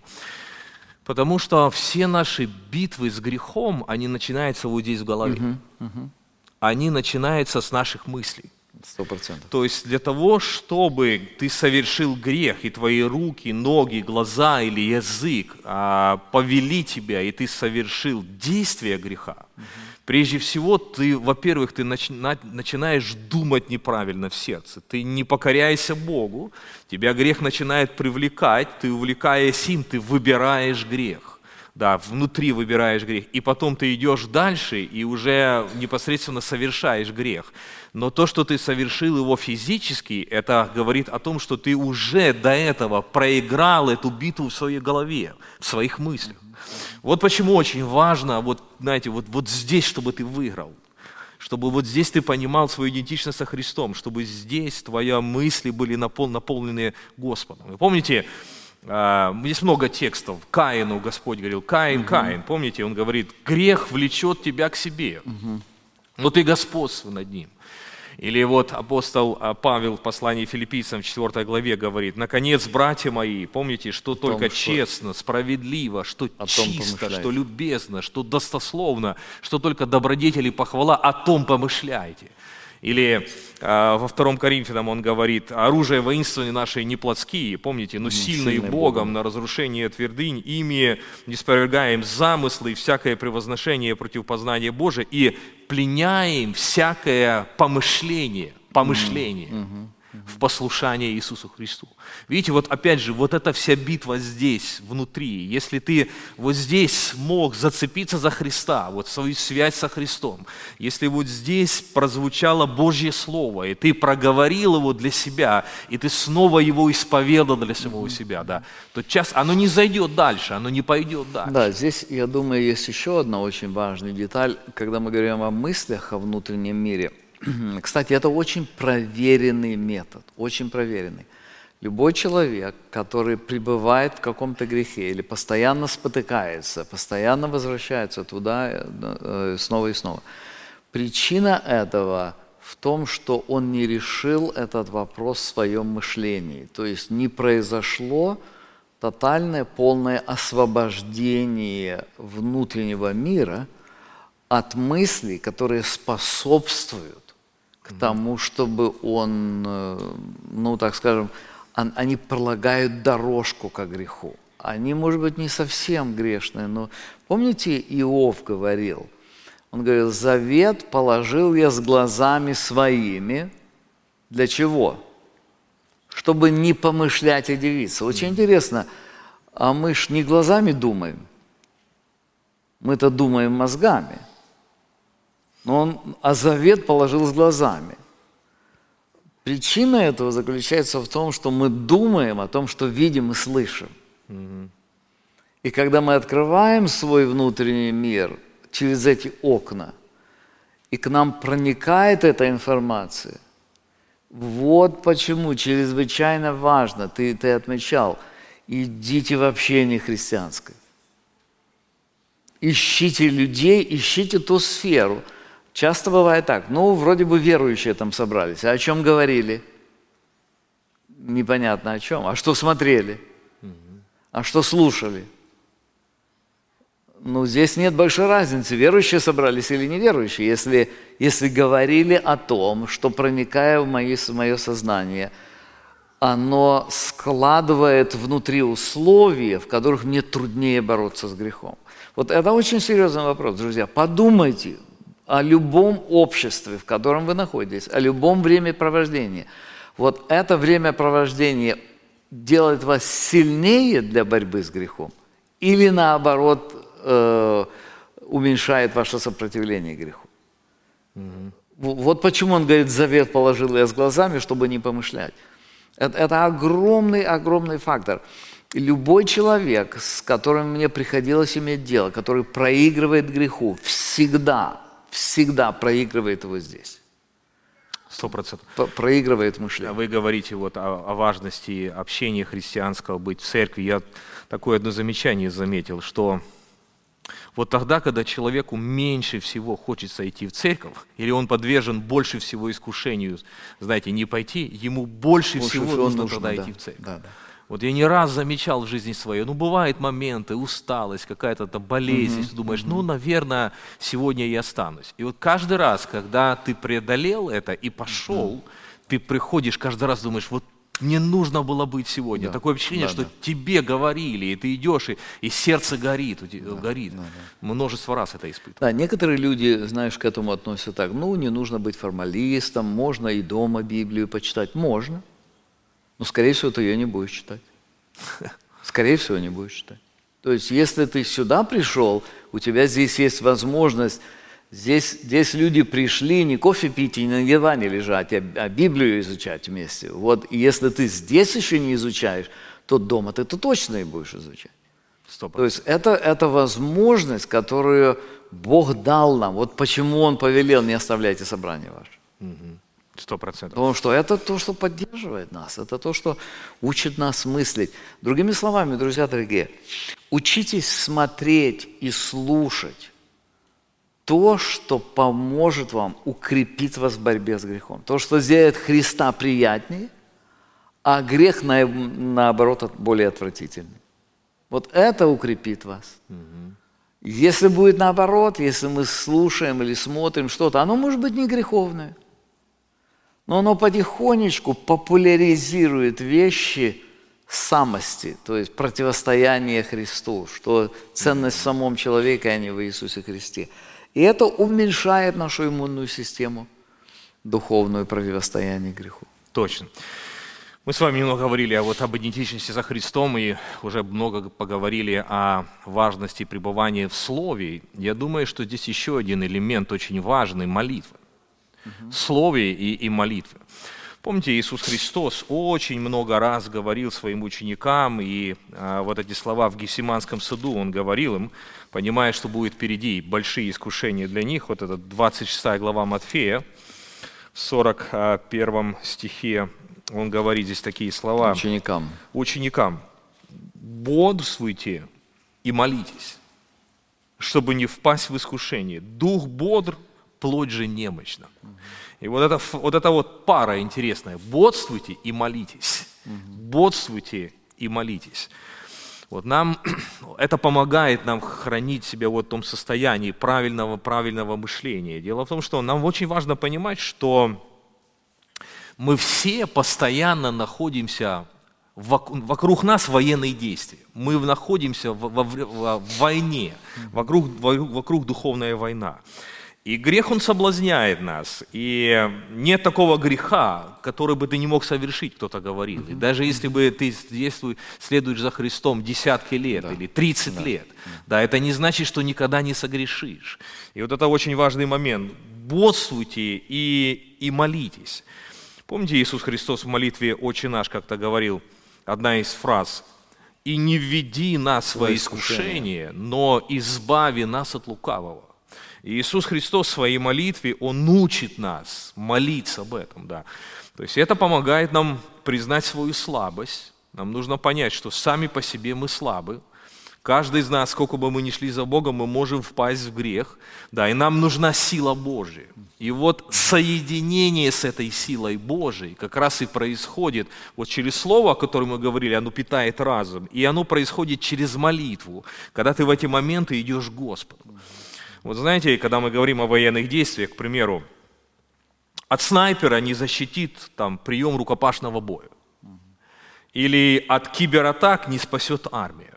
Потому что все наши битвы с грехом, они начинаются вот здесь в голове. Uh-huh, uh-huh. Они начинаются с наших мыслей. Сто процентов. То есть для того, чтобы ты совершил грех, и твои руки, ноги, глаза или язык а, повели тебя, и ты совершил действие греха, угу. прежде всего, ты, во-первых, ты начи- начинаешь думать неправильно в сердце. Ты не покоряйся Богу, тебя грех начинает привлекать, ты, увлекаясь им, ты выбираешь грех. Да, внутри выбираешь грех, и потом ты идешь дальше и уже непосредственно совершаешь грех. Но то, что ты совершил его физически, это говорит о том, что ты уже до этого проиграл эту битву в своей голове, в своих мыслях. Вот почему очень важно, вот, знаете, вот, вот здесь, чтобы ты выиграл, чтобы вот здесь ты понимал свою идентичность со Христом, чтобы здесь твои мысли были напол- наполнены Господом. Вы помните, здесь много текстов. Каину Господь говорил, Каин, угу. Каин. Помните, он говорит, грех влечет тебя к себе, угу. но ты господствуй над ним. Или вот апостол Павел в послании Филиппийцам в четвёртой главе говорит, наконец, братья мои, помните, что том, только что честно, справедливо, что чисто, что любезно, что достословно, что только добродетель и похвала, о том помышляйте. Или э, во втором Коринфянам он говорит, оружие воинствования наши не плотские, помните, но сильные Богом, Богом на разрушение твердынь, ими не спровергаем замыслы и всякое превозношение против познания Божия и пленяем всякое помышление, помышление mm-hmm. Mm-hmm. в послушание Иисусу Христу. Видите, вот опять же, вот эта вся битва здесь, внутри. Если ты вот здесь смог зацепиться за Христа, вот свою связь со Христом, если вот здесь прозвучало Божье Слово, и ты проговорил его для себя, и ты снова его исповедал для самого себя, да, то час оно не зайдет дальше, оно не пойдет дальше. Да, здесь, я думаю, есть еще одна очень важная деталь, когда мы говорим о мыслях, о внутреннем мире. Кстати, это очень проверенный метод, очень проверенный. Любой человек, который пребывает в каком-то грехе или постоянно спотыкается, постоянно возвращается туда э, снова и снова, причина этого в том, что он не решил этот вопрос в своем мышлении. То есть не произошло тотальное, полное освобождение внутреннего мира от мыслей, которые способствуют к тому, чтобы он, ну, так скажем, они пролагают дорожку к греху. Они, может быть, не совсем грешные, но помните, Иов говорил, он говорил, завет положил я с глазами своими. Для чего? Чтобы не помышлять и дивиться. Очень интересно, а мы ж не глазами думаем, мы-то думаем мозгами. Но он, а завет положил с глазами. Причина этого заключается в том, что мы думаем о том, что видим и слышим. Mm-hmm. И когда мы открываем свой внутренний мир через эти окна, и к нам проникает эта информация, вот почему чрезвычайно важно, ты, ты отмечал, идите в общение христианское. Ищите людей, ищите ту сферу. Часто бывает так, ну, вроде бы верующие там собрались, а о чем говорили? Непонятно о чем. А что смотрели? А что слушали? Ну, здесь нет большой разницы, верующие собрались или неверующие, если, если говорили о том, что, проникая в мое, в мое сознание, оно складывает внутри условия, в которых мне труднее бороться с грехом. Вот это очень серьезный вопрос, друзья. Подумайте о любом обществе, в котором вы находитесь, о любом времяпровождении. Вот это времяпровождение делает вас сильнее для борьбы с грехом или, наоборот, э, уменьшает ваше сопротивление греху. Mm-hmm. Вот почему он говорит, завет положил я с глазами, чтобы не помышлять. Это, это огромный-огромный фактор. И любой человек, с которым мне приходилось иметь дело, который проигрывает греху, всегда, всегда проигрывает его здесь. Сто процентов. Проигрывает мышление. Вы говорите вот о, о важности общения христианского, быть в церкви. Я такое одно замечание заметил, что вот тогда, когда человеку меньше всего хочется идти в церковь, или он подвержен больше всего искушению, знаете, не пойти, ему больше, больше всего нужно, нужно тогда да. идти в церковь. Да, да. Вот я не раз замечал в жизни своей, ну, бывают моменты, усталость, какая-то там болезнь, mm-hmm. ты думаешь, mm-hmm. ну, наверное, сегодня я останусь. И вот каждый раз, когда ты преодолел это и пошел, mm-hmm. ты приходишь, каждый раз думаешь, вот мне нужно было быть сегодня. Да. Такое впечатление, да, что да. тебе говорили, и ты идешь, и, и сердце горит, да, горит. Да, да. Множество раз это испытывал. Да, некоторые люди, знаешь, к этому относятся так, ну, не нужно быть формалистом, можно и дома Библию почитать, можно. Но, скорее всего, ты ее не будешь читать. Скорее всего, не будешь читать. То есть, если ты сюда пришел, у тебя здесь есть возможность, здесь, здесь люди пришли не кофе пить и на диване лежать, а, а Библию изучать вместе. Вот, и если ты здесь еще не изучаешь, то дома ты -то точно и будешь изучать. сто процентов. То есть, это, это возможность, которую Бог дал нам. Вот почему Он повелел, не оставляйте собрания ваши. Угу. Сто процентов. Потому что это то, что поддерживает нас, это то, что учит нас мыслить. Другими словами, друзья дорогие, учитесь смотреть и слушать то, что поможет вам, укрепит вас в борьбе с грехом. То, что сделает Христа приятнее, а грех, наоборот, более отвратительный. Вот это укрепит вас. Угу. Если будет наоборот, если мы слушаем или смотрим что-то, оно может быть не греховное. Но оно потихонечку популяризирует вещи самости, то есть противостояние Христу, что ценность в самом человеке, а не в Иисусе Христе. И это уменьшает нашу иммунную систему, духовное противостояние греху. Точно. Мы с вами немного говорили вот об идентичности со Христом и уже много поговорили о важности пребывания в Слове. Я думаю, что здесь еще один элемент очень важный – молитва. Слове и, и молитве. Помните, Иисус Христос очень много раз говорил своим ученикам, и а, вот эти слова в Гефсиманском саду Он говорил им, понимая, что будет впереди большие искушения для них. Вот это двадцать шестая глава Матфея, в сорок первом стихе он говорит здесь такие слова. Ученикам. Ученикам. Бодрствуйте и молитесь, чтобы не впасть в искушение. Дух бодр, плоть же немощна. И вот эта вот, это вот пара интересная. Бодрствуйте и молитесь. Бодрствуйте и молитесь. Вот нам это помогает нам хранить себя вот в том состоянии правильного, правильного мышления. Дело в том, что нам очень важно понимать, что мы все постоянно находимся, вокруг нас военные действия. Мы находимся в, в, в, в войне, вокруг, вокруг духовная война. И грех, он соблазняет нас. И нет такого греха, который бы ты не мог совершить, кто-то говорил. И даже если бы ты следуешь за Христом десятки лет да. или тридцать да. лет, да, это не значит, что никогда не согрешишь. И вот это очень важный момент. Бодрствуйте и, и молитесь. Помните, Иисус Христос в молитве «Отче наш» как-то говорил, одна из фраз, «И не введи нас во искушение, но избави нас от лукавого». И Иисус Христос в своей молитве, Он учит нас молиться об этом. Да. То есть это помогает нам признать свою слабость. Нам нужно понять, что сами по себе мы слабы. Каждый из нас, сколько бы мы ни шли за Богом, мы можем впасть в грех. Да, и нам нужна сила Божия. И вот соединение с этой силой Божией как раз и происходит вот через слово, о котором мы говорили, оно питает разум. И оно происходит через молитву, когда ты в эти моменты идешь к Господу. Вот знаете, когда мы говорим о военных действиях, к примеру, от снайпера не защитит там, прием рукопашного боя. Или от кибератак не спасет армию.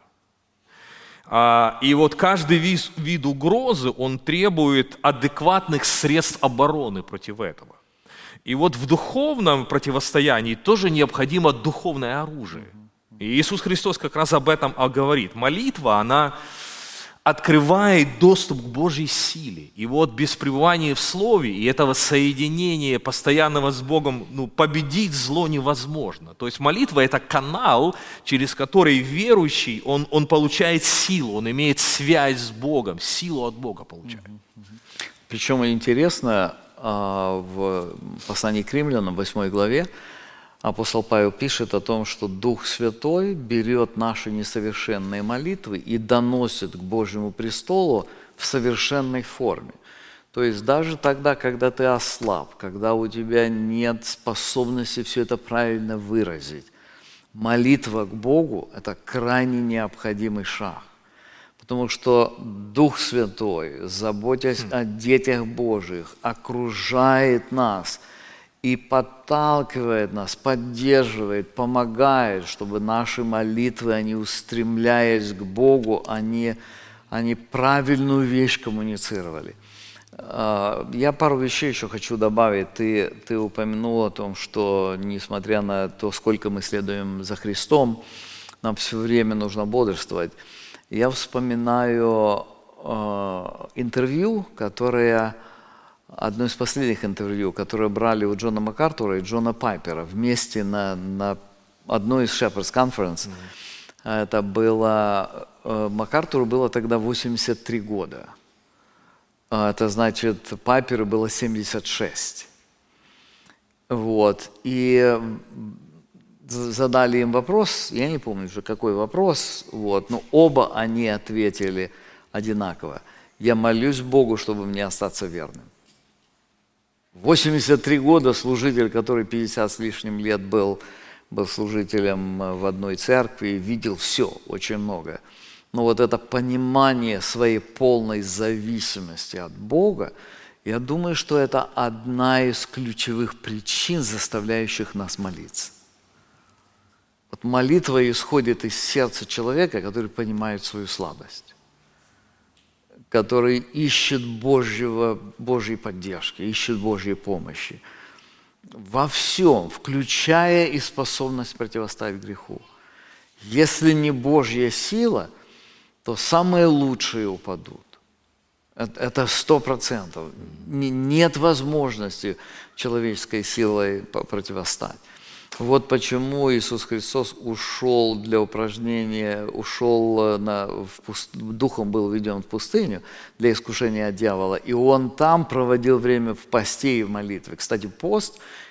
И вот каждый вид, вид угрозы, он требует адекватных средств обороны против этого. И вот в духовном противостоянии тоже необходимо духовное оружие. И Иисус Христос как раз об этом говорит. Молитва, она открывает доступ к Божьей силе. И вот без пребывания в Слове и этого соединения постоянного с Богом, ну, победить зло невозможно. То есть молитва – это канал, через который верующий, он, он получает силу, он имеет связь с Богом, силу от Бога получает. Причем интересно, в послании к Римлянам, в восьмой главе, апостол Павел пишет о том, что Дух Святой берет наши несовершенные молитвы и доносит к Божьему престолу в совершенной форме. То есть даже тогда, когда ты ослаб, когда у тебя нет способности все это правильно выразить, молитва к Богу – это крайне необходимый шаг. Потому что Дух Святой, заботясь о детях Божьих, окружает нас и подталкивает нас, поддерживает, помогает, чтобы наши молитвы, они устремляясь к Богу, они, они правильную вещь коммуницировали. Я пару вещей еще хочу добавить. Ты, ты упомянул о том, что несмотря на то, сколько мы следуем за Христом, нам все время нужно бодрствовать. Я вспоминаю э, интервью, которое... Одно из последних интервью, которое брали у Джона Макартура и Джона Пайпера вместе на, на одной из Shepherds Conference. Mm-hmm. Это было... Макартуру было тогда восемьдесят три года. Это значит, Пайперу было семьдесят шесть. Вот. И задали им вопрос, я не помню уже какой вопрос, вот, но оба они ответили одинаково. Я молюсь Богу, чтобы мне остаться верным. восемьдесят три года служитель, который пятьдесят с лишним лет был, был служителем в одной церкви, видел все, очень много. Но вот это понимание своей полной зависимости от Бога, я думаю, что это одна из ключевых причин, заставляющих нас молиться. Вот молитва исходит из сердца человека, который понимает свою слабость, который ищет Божьего, Божьей поддержки, ищет Божьей помощи во всем, включая и способность противостоять греху. Если не Божья сила, то самые лучшие упадут. Это сто процентов. Нет возможности человеческой силой противостать. Вот почему Иисус Христос ушел для упражнения, ушел, на, в пуст... духом был введен в пустыню для искушения от дьявола, и он там проводил время в посте и в молитве. Кстати, пост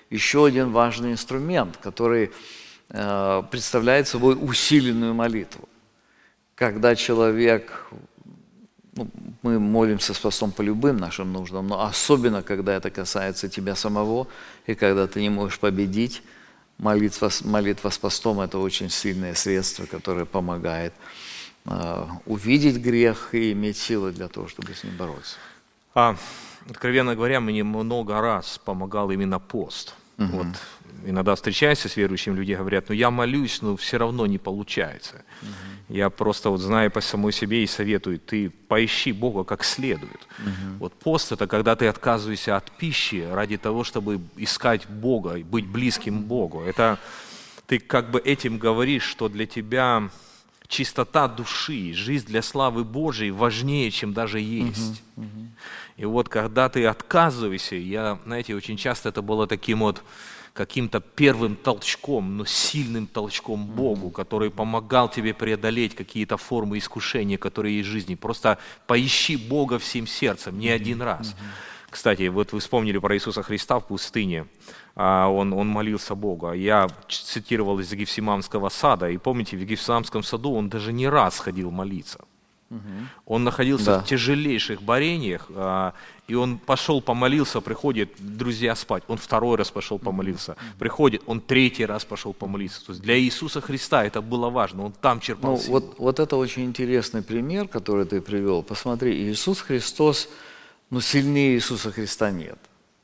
еще один важный инструмент, который э, представляет собой усиленную молитву. Когда человек, ну, мы молимся с постом по любым нашим нуждам, но особенно, когда это касается тебя самого, и когда ты не можешь победить, молитва, молитва с постом – это очень сильное средство, которое помогает э, увидеть грех и иметь силы для того, чтобы с ним бороться. А, откровенно говоря, мне много раз помогал именно пост. Uh-huh. Вот, иногда встречаешься с верующими, люди говорят, ну я молюсь, но все равно не получается. Uh-huh. Я просто, вот, зная по самой себе, и советую, ты поищи Бога как следует. Uh-huh. Вот пост – это когда ты отказываешься от пищи ради того, чтобы искать Бога, быть близким Богу. Это ты как бы этим говоришь, что для тебя чистота души, жизнь для славы Божией важнее, чем даже есть. Uh-huh. Uh-huh. И вот когда ты отказываешься, я, знаете, очень часто это было таким вот каким-то первым толчком, но сильным толчком Богу, который помогал тебе преодолеть какие-то формы искушения, которые есть в жизни. Просто поищи Бога всем сердцем, не один раз. Кстати, вот вы вспомнили про Иисуса Христа в пустыне. Он, он молился Богу. Я цитировал из Гефсиманского сада, и помните, в Гефсиманском саду он даже не раз ходил молиться. Угу. Он находился да. в тяжелейших борениях, а, и он пошел помолился, приходит, друзья спать, он второй раз пошел помолиться, угу. приходит, он третий раз пошел помолиться. То есть для Иисуса Христа это было важно, он там черпал ну, силу. Вот, вот это очень интересный пример, который ты привел. Посмотри, Иисус Христос, ну сильнее Иисуса Христа нет.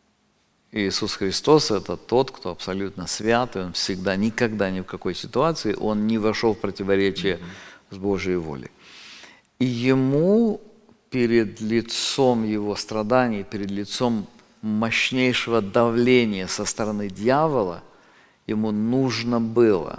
Иисус Христос – это тот, кто абсолютно свят, и Он всегда, никогда, ни в какой ситуации, Он не вошел в противоречие mm-hmm. с Божьей волей. И Ему перед лицом Его страданий, перед лицом мощнейшего давления со стороны дьявола, Ему нужно было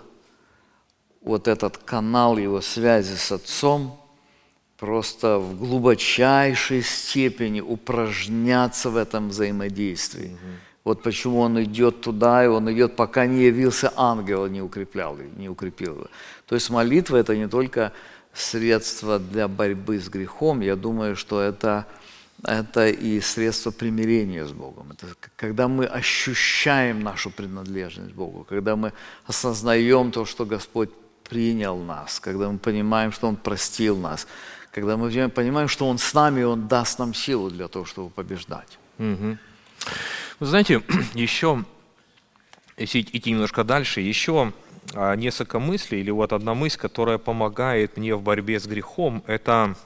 вот этот канал Его связи с Отцом просто в глубочайшей степени упражняться в этом взаимодействии. Угу. Вот почему он идет туда, и он идет, пока не явился ангел, не укреплял, не укрепил его. То есть молитва – это не только средство для борьбы с грехом, я думаю, что это, это и средство примирения с Богом. Это когда мы ощущаем нашу принадлежность Богу, когда мы осознаем то, что Господь принял нас, когда мы понимаем, что Он простил нас, когда мы понимаем, что Он с нами, и Он даст нам силу для того, чтобы побеждать. Угу. Вы знаете, еще, если идти немножко дальше, еще несколько мыслей, или вот одна мысль, которая помогает мне в борьбе с грехом, это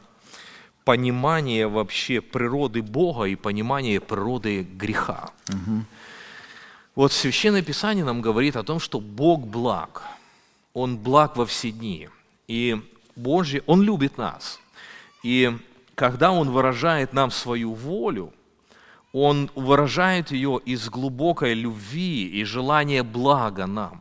понимание вообще природы Бога и понимание природы греха. Угу. Вот Священное Писание нам говорит о том, что Бог благ, Он благ во все дни, и Божий, Он любит нас. И когда Он выражает нам свою волю, Он выражает ее из глубокой любви и желания блага нам.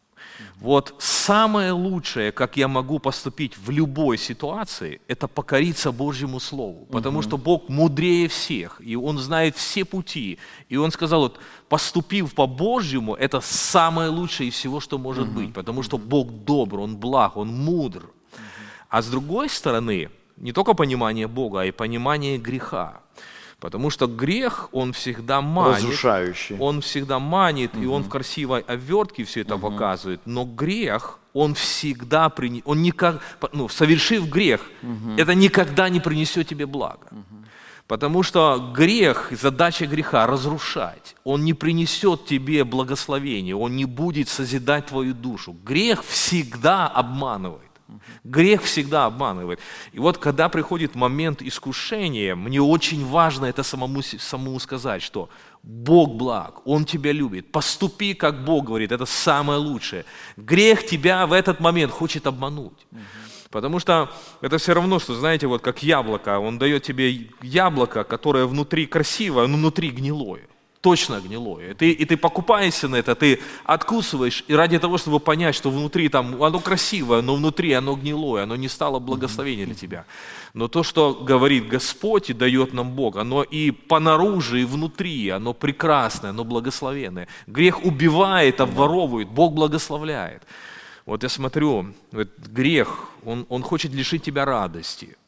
Вот самое лучшее, как я могу поступить в любой ситуации, это покориться Божьему Слову, потому что Бог мудрее всех, и Он знает все пути. И Он сказал, вот, поступив по Божьему, это самое лучшее из всего, что может быть, потому что Бог добр, Он благ, Он мудр. А с другой стороны, не только понимание Бога, а и понимание греха. Потому что грех, он всегда манит. Разрушающий. Он всегда манит, угу. и он в красивой обертке все это угу. показывает. Но грех, он всегда, прине... он никак... ну, совершив грех, угу. это никогда не принесет тебе блага. Угу. Потому что грех, задача греха – разрушать. Он не принесет тебе благословения, он не будет созидать твою душу. Грех всегда обманывает. Грех всегда обманывает. И вот когда приходит момент искушения, мне очень важно это самому, самому сказать, что Бог благ, Он тебя любит. Поступи, как Бог говорит, это самое лучшее. Грех тебя в этот момент хочет обмануть. Потому что это все равно, что, знаете, вот как яблоко. Он дает тебе яблоко, которое внутри красивое, но внутри гнилое. Точно гнилое. Ты, и ты покупаешься на это, ты откусываешь, и ради того, чтобы понять, что внутри там оно красивое, но внутри оно гнилое, оно не стало благословением для тебя. Но то, что говорит Господь и дает нам Бог, оно и понаружи, и внутри, оно прекрасное, оно благословенное. Грех убивает, обворовывает, Бог благословляет. Вот я смотрю, вот грех, он, он хочет лишить тебя радости.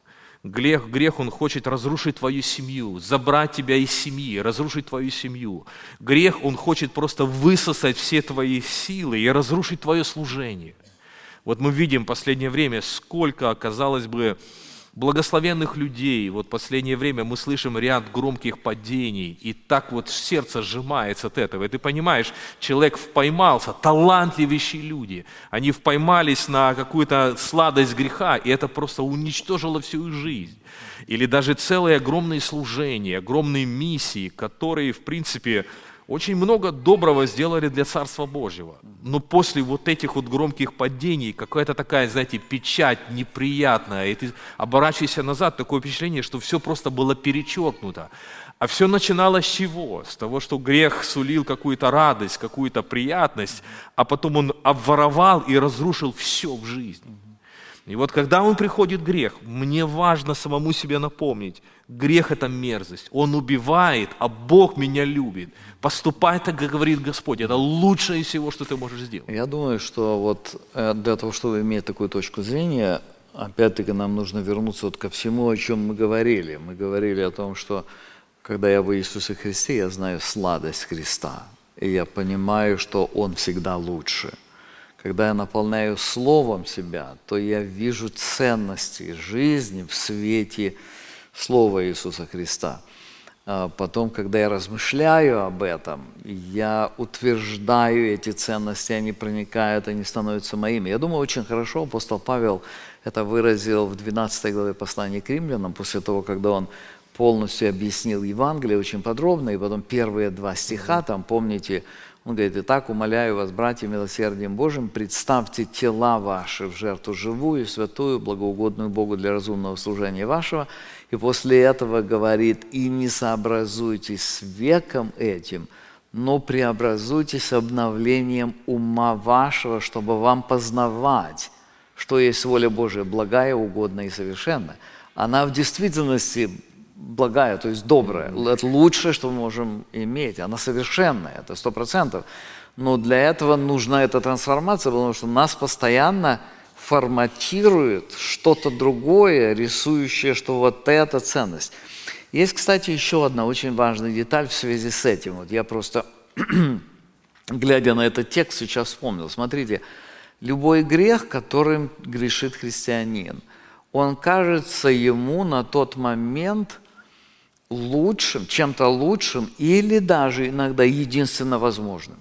Грех, грех, он хочет разрушить твою семью, забрать тебя из семьи, разрушить твою семью. Грех, он хочет просто высосать все твои силы и разрушить твое служение. Вот мы видим в последнее время, сколько, казалось бы, благословенных людей. Вот в последнее время мы слышим ряд громких падений, и так вот сердце сжимается от этого. И ты понимаешь, человек впоймался, талантливейшие люди, они впоймались на какую-то сладость греха, и это просто уничтожило всю их жизнь. Или даже целые огромные служения, огромные миссии, которые, в принципе, очень много доброго сделали для Царства Божьего. Но после вот этих вот громких падений, какая-то такая, знаете, печать неприятная, и ты оборачиваешься назад, такое впечатление, что все просто было перечеркнуто. А все начиналось с чего? С того, что грех сулил какую-то радость, какую-то приятность, а потом он обворовал и разрушил все в жизни. И вот когда он приходит грех, мне важно самому себе напомнить, грех – это мерзость, он убивает, а Бог меня любит. Поступай так, как говорит Господь, это лучшее из всего, что ты можешь сделать. Я думаю, что вот для того, чтобы иметь такую точку зрения, опять-таки нам нужно вернуться вот ко всему, о чем мы говорили. Мы говорили о том, что когда я в Иисусе Христе, я знаю сладость Христа, и я понимаю, что Он всегда лучше. Когда я наполняю Словом себя, то я вижу ценности жизни в свете Слова Иисуса Христа. А потом, когда я размышляю об этом, я утверждаю эти ценности, они проникают, они становятся моими. Я думаю, очень хорошо апостол Павел это выразил в двенадцатой главе послания к римлянам, после того, когда он полностью объяснил Евангелие очень подробно, и потом первые два стиха, там, помните, он говорит: «Итак, умоляю вас, братья, милосердием Божьим, представьте тела ваши в жертву живую, святую, благоугодную Богу для разумного служения вашего». И после этого говорит: «И не сообразуйтесь с веком этим, но преобразуйтесь обновлением ума вашего, чтобы вам познавать, что есть воля Божия, благая, угодная и совершенная». Она в действительности благая, то есть добрая. Это лучшее, что мы можем иметь. Она совершенная, это сто процентов. Но для этого нужна эта трансформация, потому что нас постоянно форматирует что-то другое, рисующее, что вот это ценность. Есть, кстати, еще одна очень важная деталь в связи с этим. Вот я просто, глядя на этот текст, сейчас вспомнил. Смотрите, любой грех, которым грешит христианин, он кажется ему на тот момент лучшим, чем-то лучшим или даже иногда единственно возможным.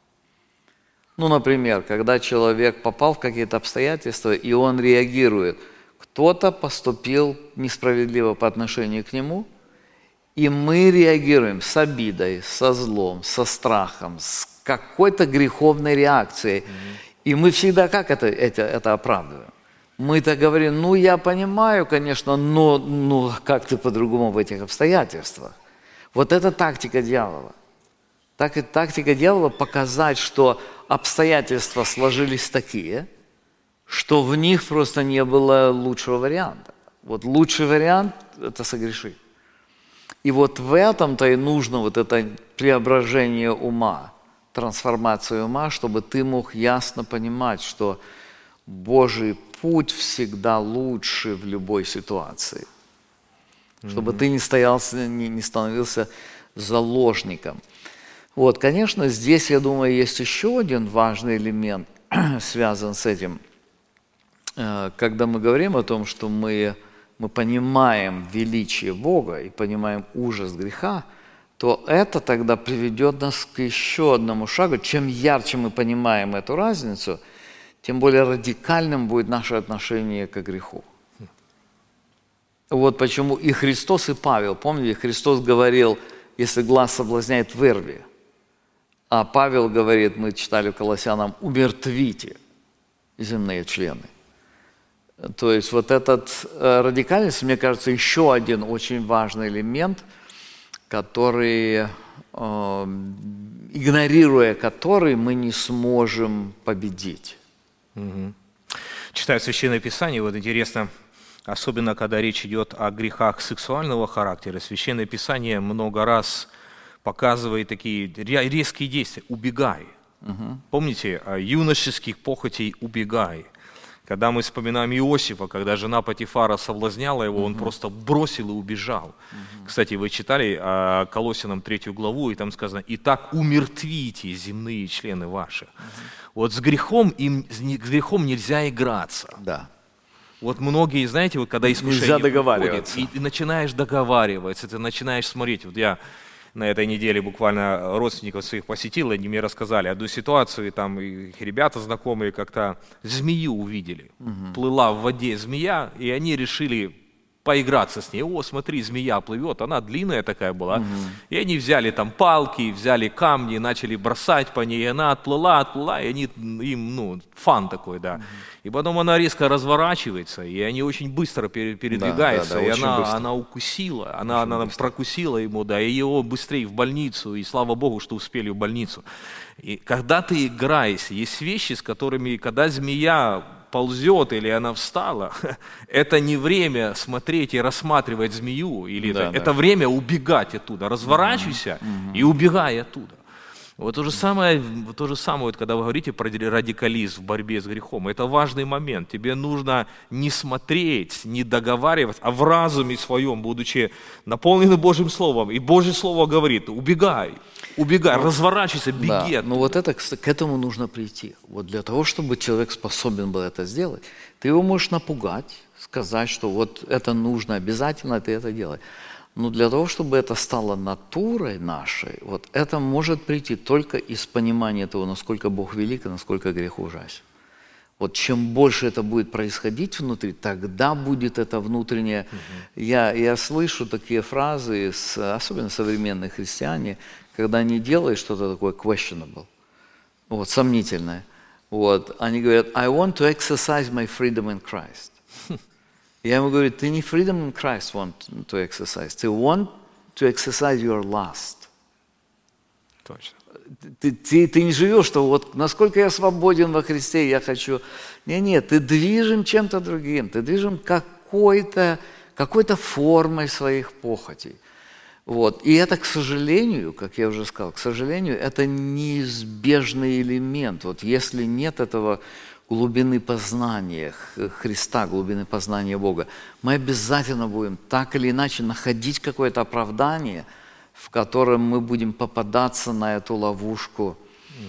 Ну, например, когда человек попал в какие-то обстоятельства, и он реагирует. Кто-то поступил несправедливо по отношению к нему, и мы реагируем с обидой, со злом, со страхом, с какой-то греховной реакцией. Mm-hmm. И мы всегда как это, это, это оправдываем? Мы-то говорим: ну, я понимаю, конечно, но ну, как ты по-другому в этих обстоятельствах? Вот это тактика дьявола. Так и тактика дьявола показать, что обстоятельства сложились такие, что в них просто не было лучшего варианта. Вот лучший вариант – это согрешить. И вот в этом-то и нужно вот это преображение ума, трансформация ума, чтобы ты мог ясно понимать, что Божий путь всегда лучше в любой ситуации. Чтобы mm-hmm. ты не, стоялся, не, не становился заложником. Вот, конечно, здесь, я думаю, есть еще один важный элемент, связан с этим. Когда мы говорим о том, что мы, мы понимаем величие Бога и понимаем ужас греха, то это тогда приведет нас к еще одному шагу. Чем ярче мы понимаем эту разницу, тем более радикальным будет наше отношение к греху. Вот почему и Христос, и Павел, помните, Христос говорил: если глаз соблазняет, вырви. А Павел говорит, мы читали в Колоссянам: умертвите земные члены. То есть вот этот радикальность, мне кажется, еще один очень важный элемент, который, игнорируя который, мы не сможем победить. Угу. Читаю Священное Писание, вот интересно, особенно когда речь идет о грехах сексуального характера, Священное Писание много раз показывает такие резкие действия. Убегай. Угу. Помните, юношеских похотей убегай. Когда мы вспоминаем Иосифа, когда жена Потифара соблазняла его, он просто бросил и убежал. Кстати, вы читали о Колоссянам третью главу, и там сказано: «Итак, умертвите земные члены ваши». Вот с грехом, им, с грехом нельзя играться. Да. Вот многие, знаете, вот когда искушение Нельзя договариваться. приходит, и ты начинаешь договариваться, ты начинаешь смотреть. Вот я на этой неделе буквально родственников своих посетил, они мне рассказали одну ситуацию, и там их ребята знакомые как-то змею увидели. Угу. Плыла в воде змея, и они решили поиграться с ней. О, смотри, змея плывет, она длинная такая была. Угу. И они взяли там палки, взяли камни, начали бросать по ней, и она отплыла, отплыла, и они, им, ну, фан такой, да. Угу. И потом она резко разворачивается, и они очень быстро передвигаются, да, да, да, и она, она укусила, она, она прокусила ему, да, и его быстрее в больницу, и слава Богу, что успели в больницу. И когда ты играешь, есть вещи, с которыми, когда змея ползет или она встала, это не время смотреть и рассматривать змею, или да, это, да. это время убегать оттуда. Разворачивайся mm-hmm. и убегай оттуда. Вот то же самое, то же самое, вот, когда вы говорите про радикализм в борьбе с грехом, это важный момент. Тебе нужно не смотреть, не договариваться, а в разуме своем, будучи наполненным Божьим Словом. И Божье Слово говорит: убегай, убегай, ну, разворачивайся, беги да, оттуда. Ну вот это, к этому нужно прийти. Вот для того, чтобы человек способен был это сделать, ты его можешь напугать, сказать, что вот это нужно, обязательно ты это делай. Но для того, чтобы это стало натурой нашей, вот это может прийти только из понимания того, насколько Бог велик и насколько грех ужасен. Вот чем больше это будет происходить внутри, тогда будет это внутреннее. Угу. Я, я слышу такие фразы, особенно современные христиане, когда они делают что-то такое questionable, вот, сомнительное. Вот, они говорят: I want to exercise my freedom in Christ. Я ему говорю: ты не freedom in Christ want to exercise, ты want to exercise your lust. Точно. Ты, ты, ты не живешь, что вот насколько я свободен во Христе, я хочу. Нет, нет, ты движим чем-то другим, ты движим какой-то, какой-то формой своих похотей. Вот. И это, к сожалению, как я уже сказал, к сожалению, это неизбежный элемент. Вот если нет этого глубины познания Христа, глубины познания Бога, мы обязательно будем так или иначе находить какое-то оправдание, в котором мы будем попадаться на эту ловушку,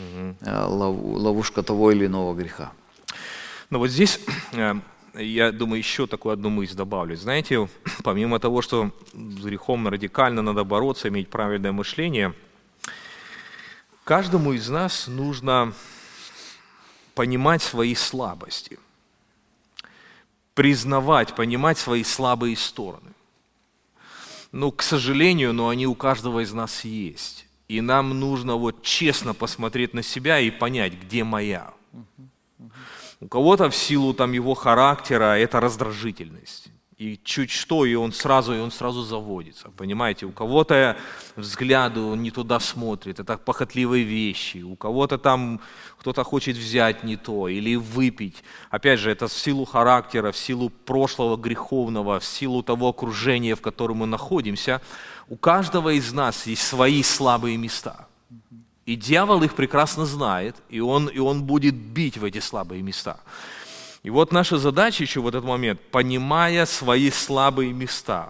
угу. ловушку того или иного греха. Ну вот здесь, я думаю, еще такую одну мысль добавлю. Знаете, помимо того, что с грехом радикально надо бороться, иметь правильное мышление, каждому из нас нужно понимать свои слабости, признавать, понимать свои слабые стороны. Ну, к сожалению, но они у каждого из нас есть. И нам нужно вот честно посмотреть на себя и понять, где моя. У кого-то в силу там его характера это раздражительность. И чуть что, и он сразу, и он сразу заводится, понимаете? У кого-то взгляды, он не туда смотрит, это похотливые вещи. У кого-то там кто-то хочет взять не то или выпить. Опять же, это в силу характера, в силу прошлого греховного, в силу того окружения, в котором мы находимся. У каждого из нас есть свои слабые места. И дьявол их прекрасно знает, и он, и он будет бить в эти слабые места. И вот наша задача еще в этот момент, понимая свои слабые места,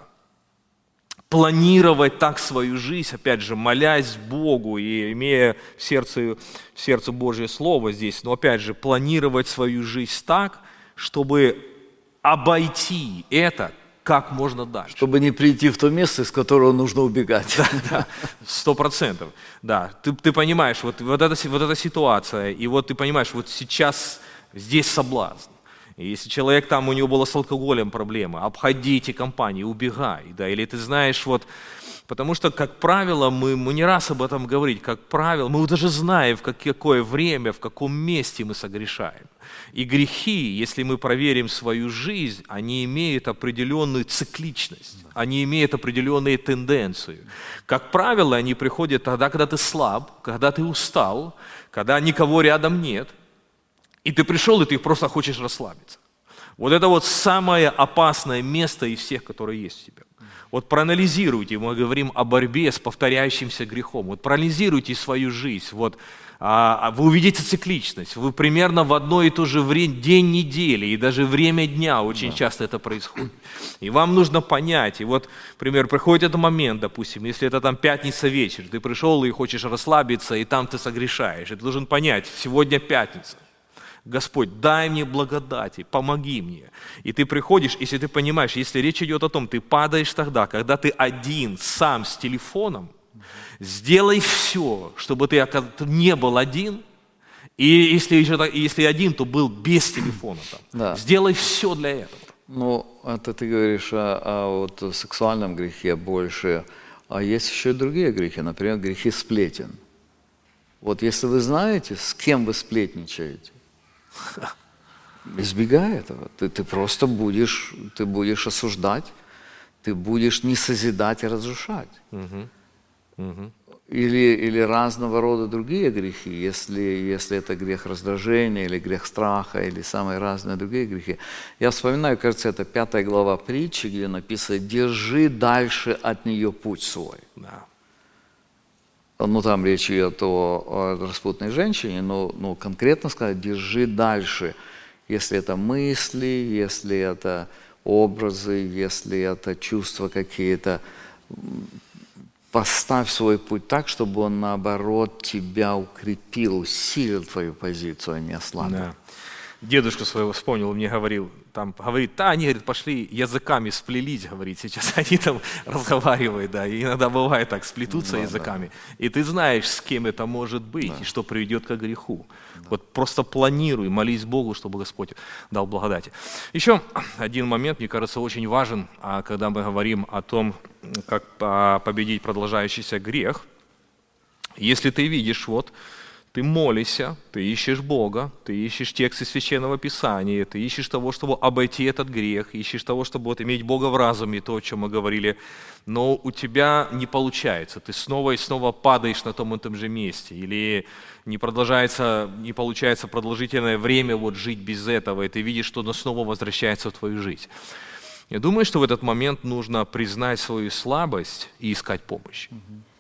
планировать так свою жизнь, опять же, молясь Богу и имея в сердце, в сердце Божье Слово здесь, но опять же, планировать свою жизнь так, чтобы обойти это как можно дальше. Чтобы не прийти в то место, из которого нужно убегать. Да, сто процентов. Да, ты, ты понимаешь, вот, вот, эта, вот эта ситуация, и вот ты понимаешь, вот сейчас здесь соблазн. И если человек там, у него была с алкоголем проблема, обходи эти компании, убегай, да, или ты знаешь, вот, потому что, как правило, мы, мы не раз об этом говорим, как правило, мы даже знаем, в какое время, в каком месте мы согрешаем. И грехи, если мы проверим свою жизнь, они имеют определенную цикличность, они имеют определенные тенденции. Как правило, они приходят тогда, когда ты слаб, когда ты устал, когда никого рядом нет, и ты пришел, и ты просто хочешь расслабиться. Вот это вот самое опасное место из всех, которые есть у тебя. Вот проанализируйте, мы говорим о борьбе с повторяющимся грехом. Вот проанализируйте свою жизнь. Вот, а, вы увидите цикличность. Вы примерно в одно и то же время, день недели и даже время дня очень да. часто это происходит. И вам нужно понять. И вот, например, приходит этот момент, допустим, если это там пятница вечер, ты пришел и хочешь расслабиться, и там ты согрешаешь. И ты должен понять, сегодня пятница. Господь, дай мне благодати, помоги мне. И ты приходишь, если ты понимаешь, если речь идет о том, ты падаешь тогда, когда ты один, сам с телефоном, сделай все, чтобы ты не был один, и если, еще, если один, то был без телефона. Там. Да. Сделай все для этого. Ну, это ты говоришь о, о вот сексуальном грехе больше, а есть еще и другие грехи, например, грехи сплетен. Вот если вы знаете, с кем вы сплетничаете, избегай этого. Ты, ты просто будешь, ты будешь осуждать, ты будешь не созидать, а разрушать. Угу. Угу. Или, или разного рода другие грехи, если, если это грех раздражения, или грех страха, или самые разные другие грехи. Я вспоминаю, кажется, это пятая глава притчи, где написано «Держи дальше от нее путь свой». Да. Ну, там речь идет о, о распутной женщине, но, но конкретно сказать, держи дальше, если это мысли, если это образы, если это чувства какие-то, поставь свой путь так, чтобы он, наоборот, тебя укрепил, усилил твою позицию, а не ослабил. Да. Дедушку своего вспомнил, мне говорил, там, говорит, да, они, говорит, пошли языками сплелись, говорит, сейчас они там разговаривают, да, и иногда бывает так, сплетутся да, языками, да. И ты знаешь, с кем это может быть, да. И что приведет к греху. Да. Вот просто планируй, молись Богу, чтобы Господь дал благодати. Еще один момент, мне кажется, очень важен, когда мы говорим о том, как победить продолжающийся грех. Если ты видишь, вот, ты молишься, ты ищешь Бога, ты ищешь тексты Священного Писания, ты ищешь того, чтобы обойти этот грех, ищешь того, чтобы вот иметь Бога в разуме, то, о чем мы говорили, но у тебя не получается, ты снова и снова падаешь на том и том же месте, или не продолжается, не получается продолжительное время вот жить без этого, и ты видишь, что оно снова возвращается в твою жизнь. Я думаю, что в этот момент нужно признать свою слабость и искать помощь.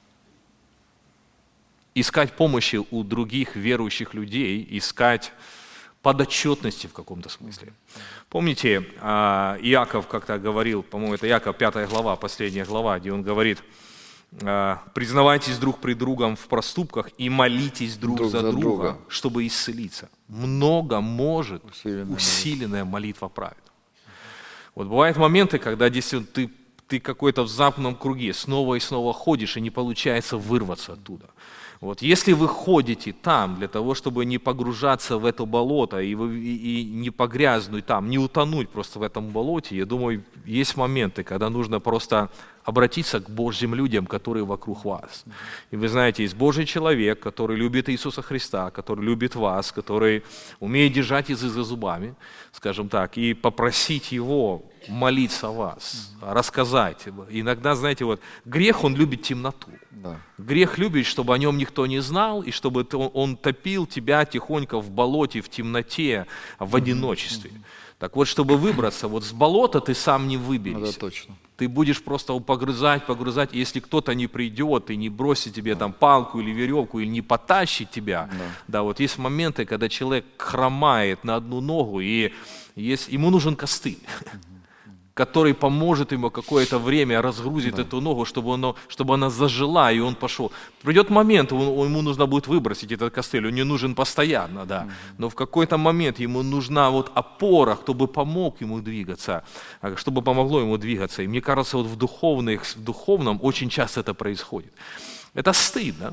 Искать помощи у других верующих людей, искать подотчетности в каком-то смысле. Помните, Иаков как-то говорил, по-моему, это Иаков, пятая глава, последняя глава, где он говорит, признавайтесь друг пред другом в проступках и молитесь друг, друг за, за друга, друга, чтобы исцелиться. Много может усиленная, усиленная молитва праведного. Вот бывают моменты, когда действительно ты, ты какой-то в западном круге снова и снова ходишь, и не получается вырваться оттуда. Вот, если вы ходите там для того, чтобы не погружаться в это болото и, вы, и, и не погрязнуть там, не утонуть просто в этом болоте, я думаю, есть моменты, когда нужно просто обратиться к Божьим людям, которые вокруг вас. И вы знаете, есть Божий человек, который любит Иисуса Христа, который любит вас, который умеет держать язык за зубами, скажем так, и попросить Его молиться о вас, рассказать. Иногда, знаете, вот грех, он любит темноту. Да. Грех любит, чтобы о нем никто не знал, и чтобы он топил тебя тихонько в болоте, в темноте, в одиночестве. Так вот, чтобы выбраться, вот с болота ты сам не выберешься. Да, точно. Ты будешь просто погрызать, погрызать, и если кто-то не придет и не бросит тебе да. там палку или веревку, или не потащит тебя, да. да, вот есть моменты, когда человек хромает на одну ногу, и есть, ему нужен костыль, который поможет ему какое-то время, разгрузит да. эту ногу, чтобы, оно, чтобы она зажила, и он пошел. Придет момент, он, ему нужно будет выбросить этот костыль, он не нужен постоянно, да. Mm-hmm. Но в какой-то момент ему нужна вот опора, кто бы помог ему двигаться, чтобы помогло ему двигаться. И мне кажется, вот в, духовных, в духовном очень часто это происходит. Это стыдно.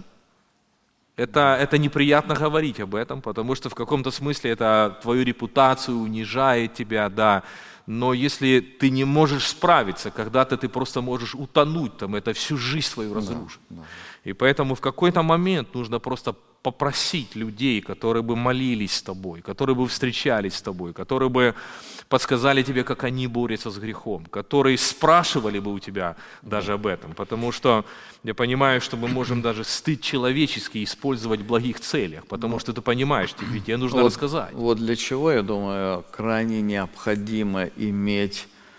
Это, это неприятно говорить об этом, потому что в каком-то смысле это твою репутацию унижает тебя, да. Но если ты не можешь справиться, когда-то ты просто можешь утонуть, там, это всю жизнь свою разрушит. Да, да. И поэтому в какой-то момент нужно просто попросить людей, которые бы молились с тобой, которые бы встречались с тобой, которые бы подсказали тебе, как они борются с грехом, которые спрашивали бы у тебя даже об этом. Потому что я понимаю, что мы можем даже стыд человеческий использовать в благих целях, потому что ты понимаешь, тебе, тебе нужно вот, рассказать. Вот для чего, я думаю, крайне необходимо иметь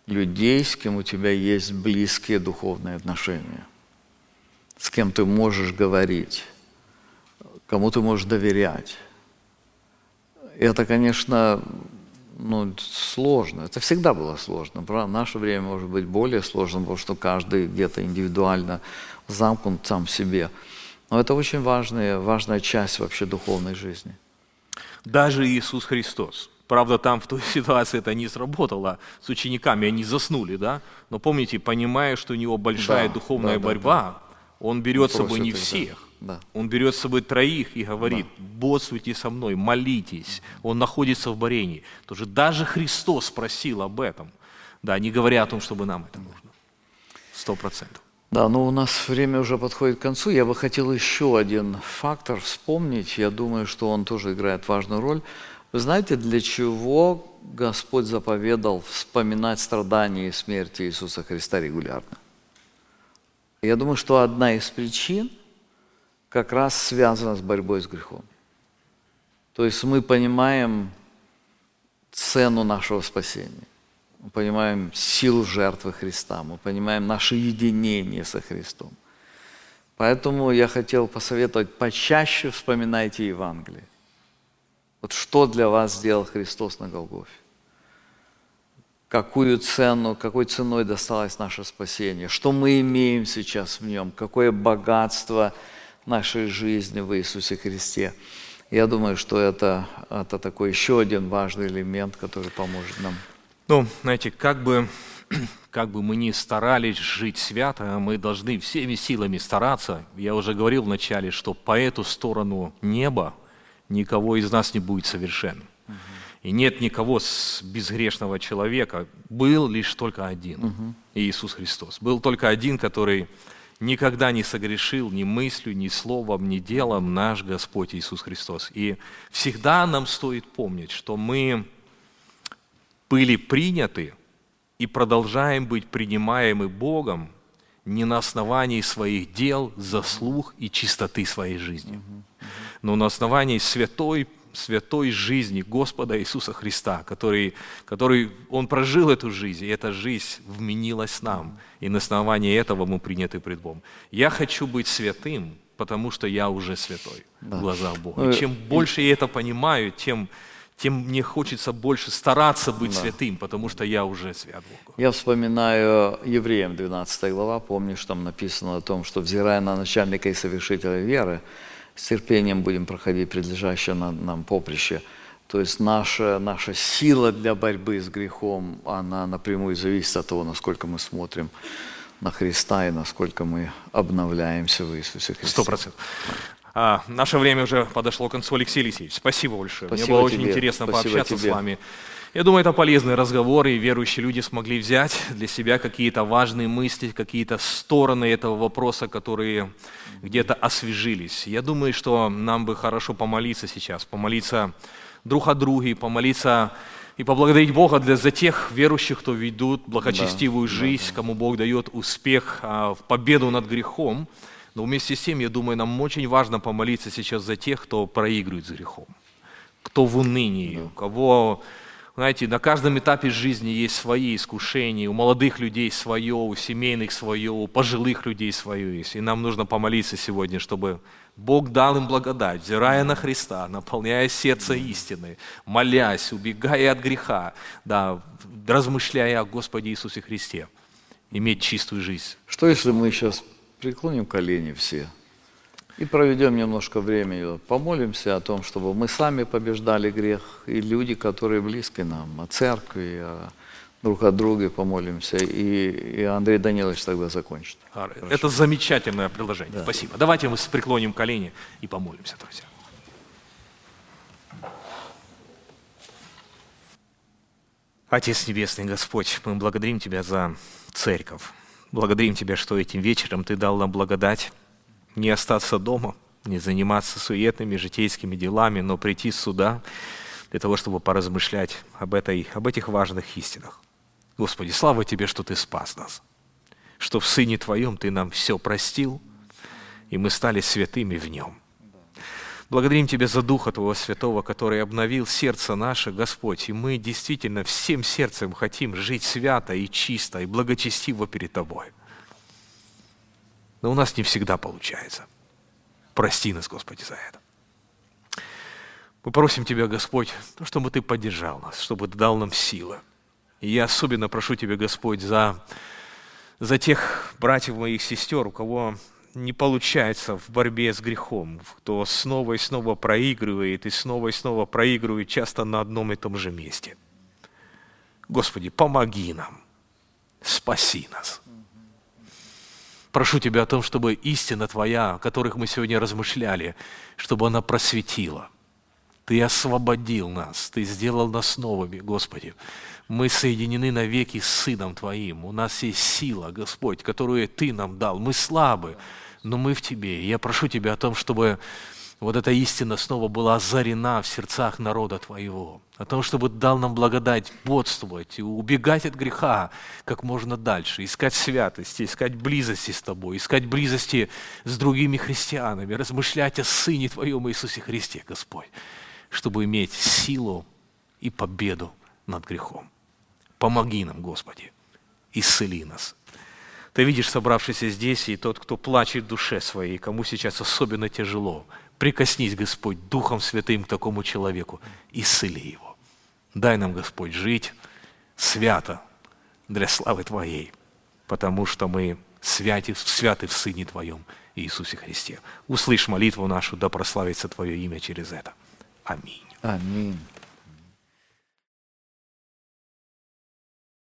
людей, с кем у тебя есть близкие духовные отношения, с кем ты можешь говорить, кому ты можешь доверять. Это, конечно, ну, сложно. Это всегда было сложно. Правда? В наше время может быть более сложно, потому что каждый где-то индивидуально замкнут сам в себе. Но это очень важная, важная часть вообще духовной жизни. Даже Иисус Христос. Правда, там в той ситуации это не сработало. С учениками они заснули, да? Но помните, понимая, что у него большая да, духовная да, борьба, да, да. он берет с собой не их, всех. Да. Он берет с собой троих и говорит, да. бодствуйте со мной, молитесь. Он находится в борении. Тоже даже Христос спросил об этом. Да, не говоря о том, чтобы нам это нужно. Сто процентов. Да, но у нас время уже подходит к концу. Я бы хотел еще один фактор вспомнить. Я думаю, что он тоже играет важную роль. Вы знаете, для чего Господь заповедал вспоминать страдания и смерть Иисуса Христа регулярно? Я думаю, что одна из причин как раз связана с борьбой с грехом. То есть мы понимаем цену нашего спасения. Мы понимаем силу жертвы Христа, мы понимаем наше единение со Христом. Поэтому я хотел посоветовать, почаще вспоминайте Евангелие. Вот что для вас сделал Христос на Голгофе? Какую цену, какой ценой досталось наше спасение? Что мы имеем сейчас в Нем? Какое богатство нашей жизни в Иисусе Христе? Я думаю, что это, это такой еще один важный элемент, который поможет нам. Ну, знаете, как бы, как бы мы ни старались жить свято, мы должны всеми силами стараться. Я уже говорил вначале, что по эту сторону неба никого из нас не будет совершенным. Uh-huh. И нет никого с безгрешного человека. Был лишь только один, uh-huh. Иисус Христос. Был только один, который никогда не согрешил ни мыслью, ни словом, ни делом, наш Господь Иисус Христос. И всегда нам стоит помнить, что мы были приняты и продолжаем быть принимаемы Богом не на основании своих дел, заслуг и чистоты своей жизни, но на основании святой, святой жизни Господа Иисуса Христа, который, который Он прожил эту жизнь, и эта жизнь вменилась нам, и на основании этого мы приняты пред Богом. Я хочу быть святым, потому что я уже святой да. в глазах Бога. И чем больше я это понимаю, тем... тем мне хочется больше стараться быть да. святым, потому что я уже свят Богу. Я вспоминаю Евреям двенадцатая глава, помнишь, там написано о том, что взирая на начальника и совершителя веры, с терпением будем проходить предлежащее нам поприще. То есть наша, наша сила для борьбы с грехом, она напрямую зависит от того, насколько мы смотрим на Христа и насколько мы обновляемся в Иисусе Христе. Сто процентов. А, наше время уже подошло к концу. Алексей Алексеевич, спасибо большое. Спасибо Мне было тебе. очень интересно Спасибо пообщаться тебе. с вами. Я думаю, это полезный разговор, и верующие люди смогли взять для себя какие-то важные мысли, какие-то стороны этого вопроса, которые где-то освежились. Я думаю, что нам бы хорошо помолиться сейчас, помолиться друг о друге, помолиться и поблагодарить Бога для, за тех верующих, кто ведут благочестивую да, жизнь, да, да. кому Бог дает успех а, в победу над грехом. Но вместе с тем, я думаю, нам очень важно помолиться сейчас за тех, кто проигрывает с грехом, кто в унынии, да. у кого, знаете, на каждом этапе жизни есть свои искушения, у молодых людей свое, у семейных свое, у пожилых людей свое есть. И нам нужно помолиться сегодня, чтобы Бог дал им благодать, взирая на Христа, наполняя сердце истины, молясь, убегая от греха, да, размышляя о Господе Иисусе Христе, иметь чистую жизнь. Что если мы сейчас преклоним колени все и проведем немножко времени, помолимся о том, чтобы мы сами побеждали грех, и люди, которые близки нам, о церкви, о друг о друге помолимся, и, и Андрей Данилович тогда закончит. Хорошо. Это замечательное предложение. Да. Спасибо. Давайте мы преклоним колени и помолимся, друзья. Отец Небесный, Господь, мы благодарим Тебя за церковь. Благодарим Тебя, что этим вечером Ты дал нам благодать не остаться дома, не заниматься суетными житейскими делами, но прийти сюда для того, чтобы поразмышлять об, этой, об этих важных истинах. Господи, слава Тебе, что Ты спас нас, что в Сыне Твоем Ты нам все простил, и мы стали святыми в Нем. Благодарим Тебя за Духа Твоего Святого, который обновил сердце наше, Господь. И мы действительно всем сердцем хотим жить свято и чисто, и благочестиво перед Тобой. Но у нас не всегда получается. Прости нас, Господи, за это. Мы просим Тебя, Господь, чтобы Ты поддержал нас, чтобы Ты дал нам силы. И я особенно прошу Тебя, Господь, за, за тех братьев моих сестер, у кого не получается в борьбе с грехом, кто снова и снова проигрывает, и снова и снова проигрывает, часто на одном и том же месте. Господи, помоги нам, спаси нас. Прошу Тебя о том, чтобы истина Твоя, о которых мы сегодня размышляли, чтобы она просветила. Ты освободил нас, Ты сделал нас новыми, Господи. Мы соединены навеки с Сыном Твоим. У нас есть сила, Господь, которую Ты нам дал. Мы слабы, но мы в Тебе. И я прошу Тебя о том, чтобы вот эта истина снова была озарена в сердцах народа Твоего. О том, чтобы дал нам благодать бодствовать и убегать от греха как можно дальше. Искать святости, искать близости с Тобой, искать близости с другими христианами, размышлять о Сыне Твоем Иисусе Христе, Господь, чтобы иметь силу и победу над грехом. Помоги нам, Господи, исцели нас. Ты видишь собравшийся здесь, и тот, кто плачет в душе своей, кому сейчас особенно тяжело, прикоснись, Господь, Духом Святым к такому человеку, исцели его. Дай нам, Господь, жить свято для славы Твоей, потому что мы святы, святы в Сыне Твоем, Иисусе Христе. Услышь молитву нашу, да прославится Твое имя через это. Аминь. Аминь.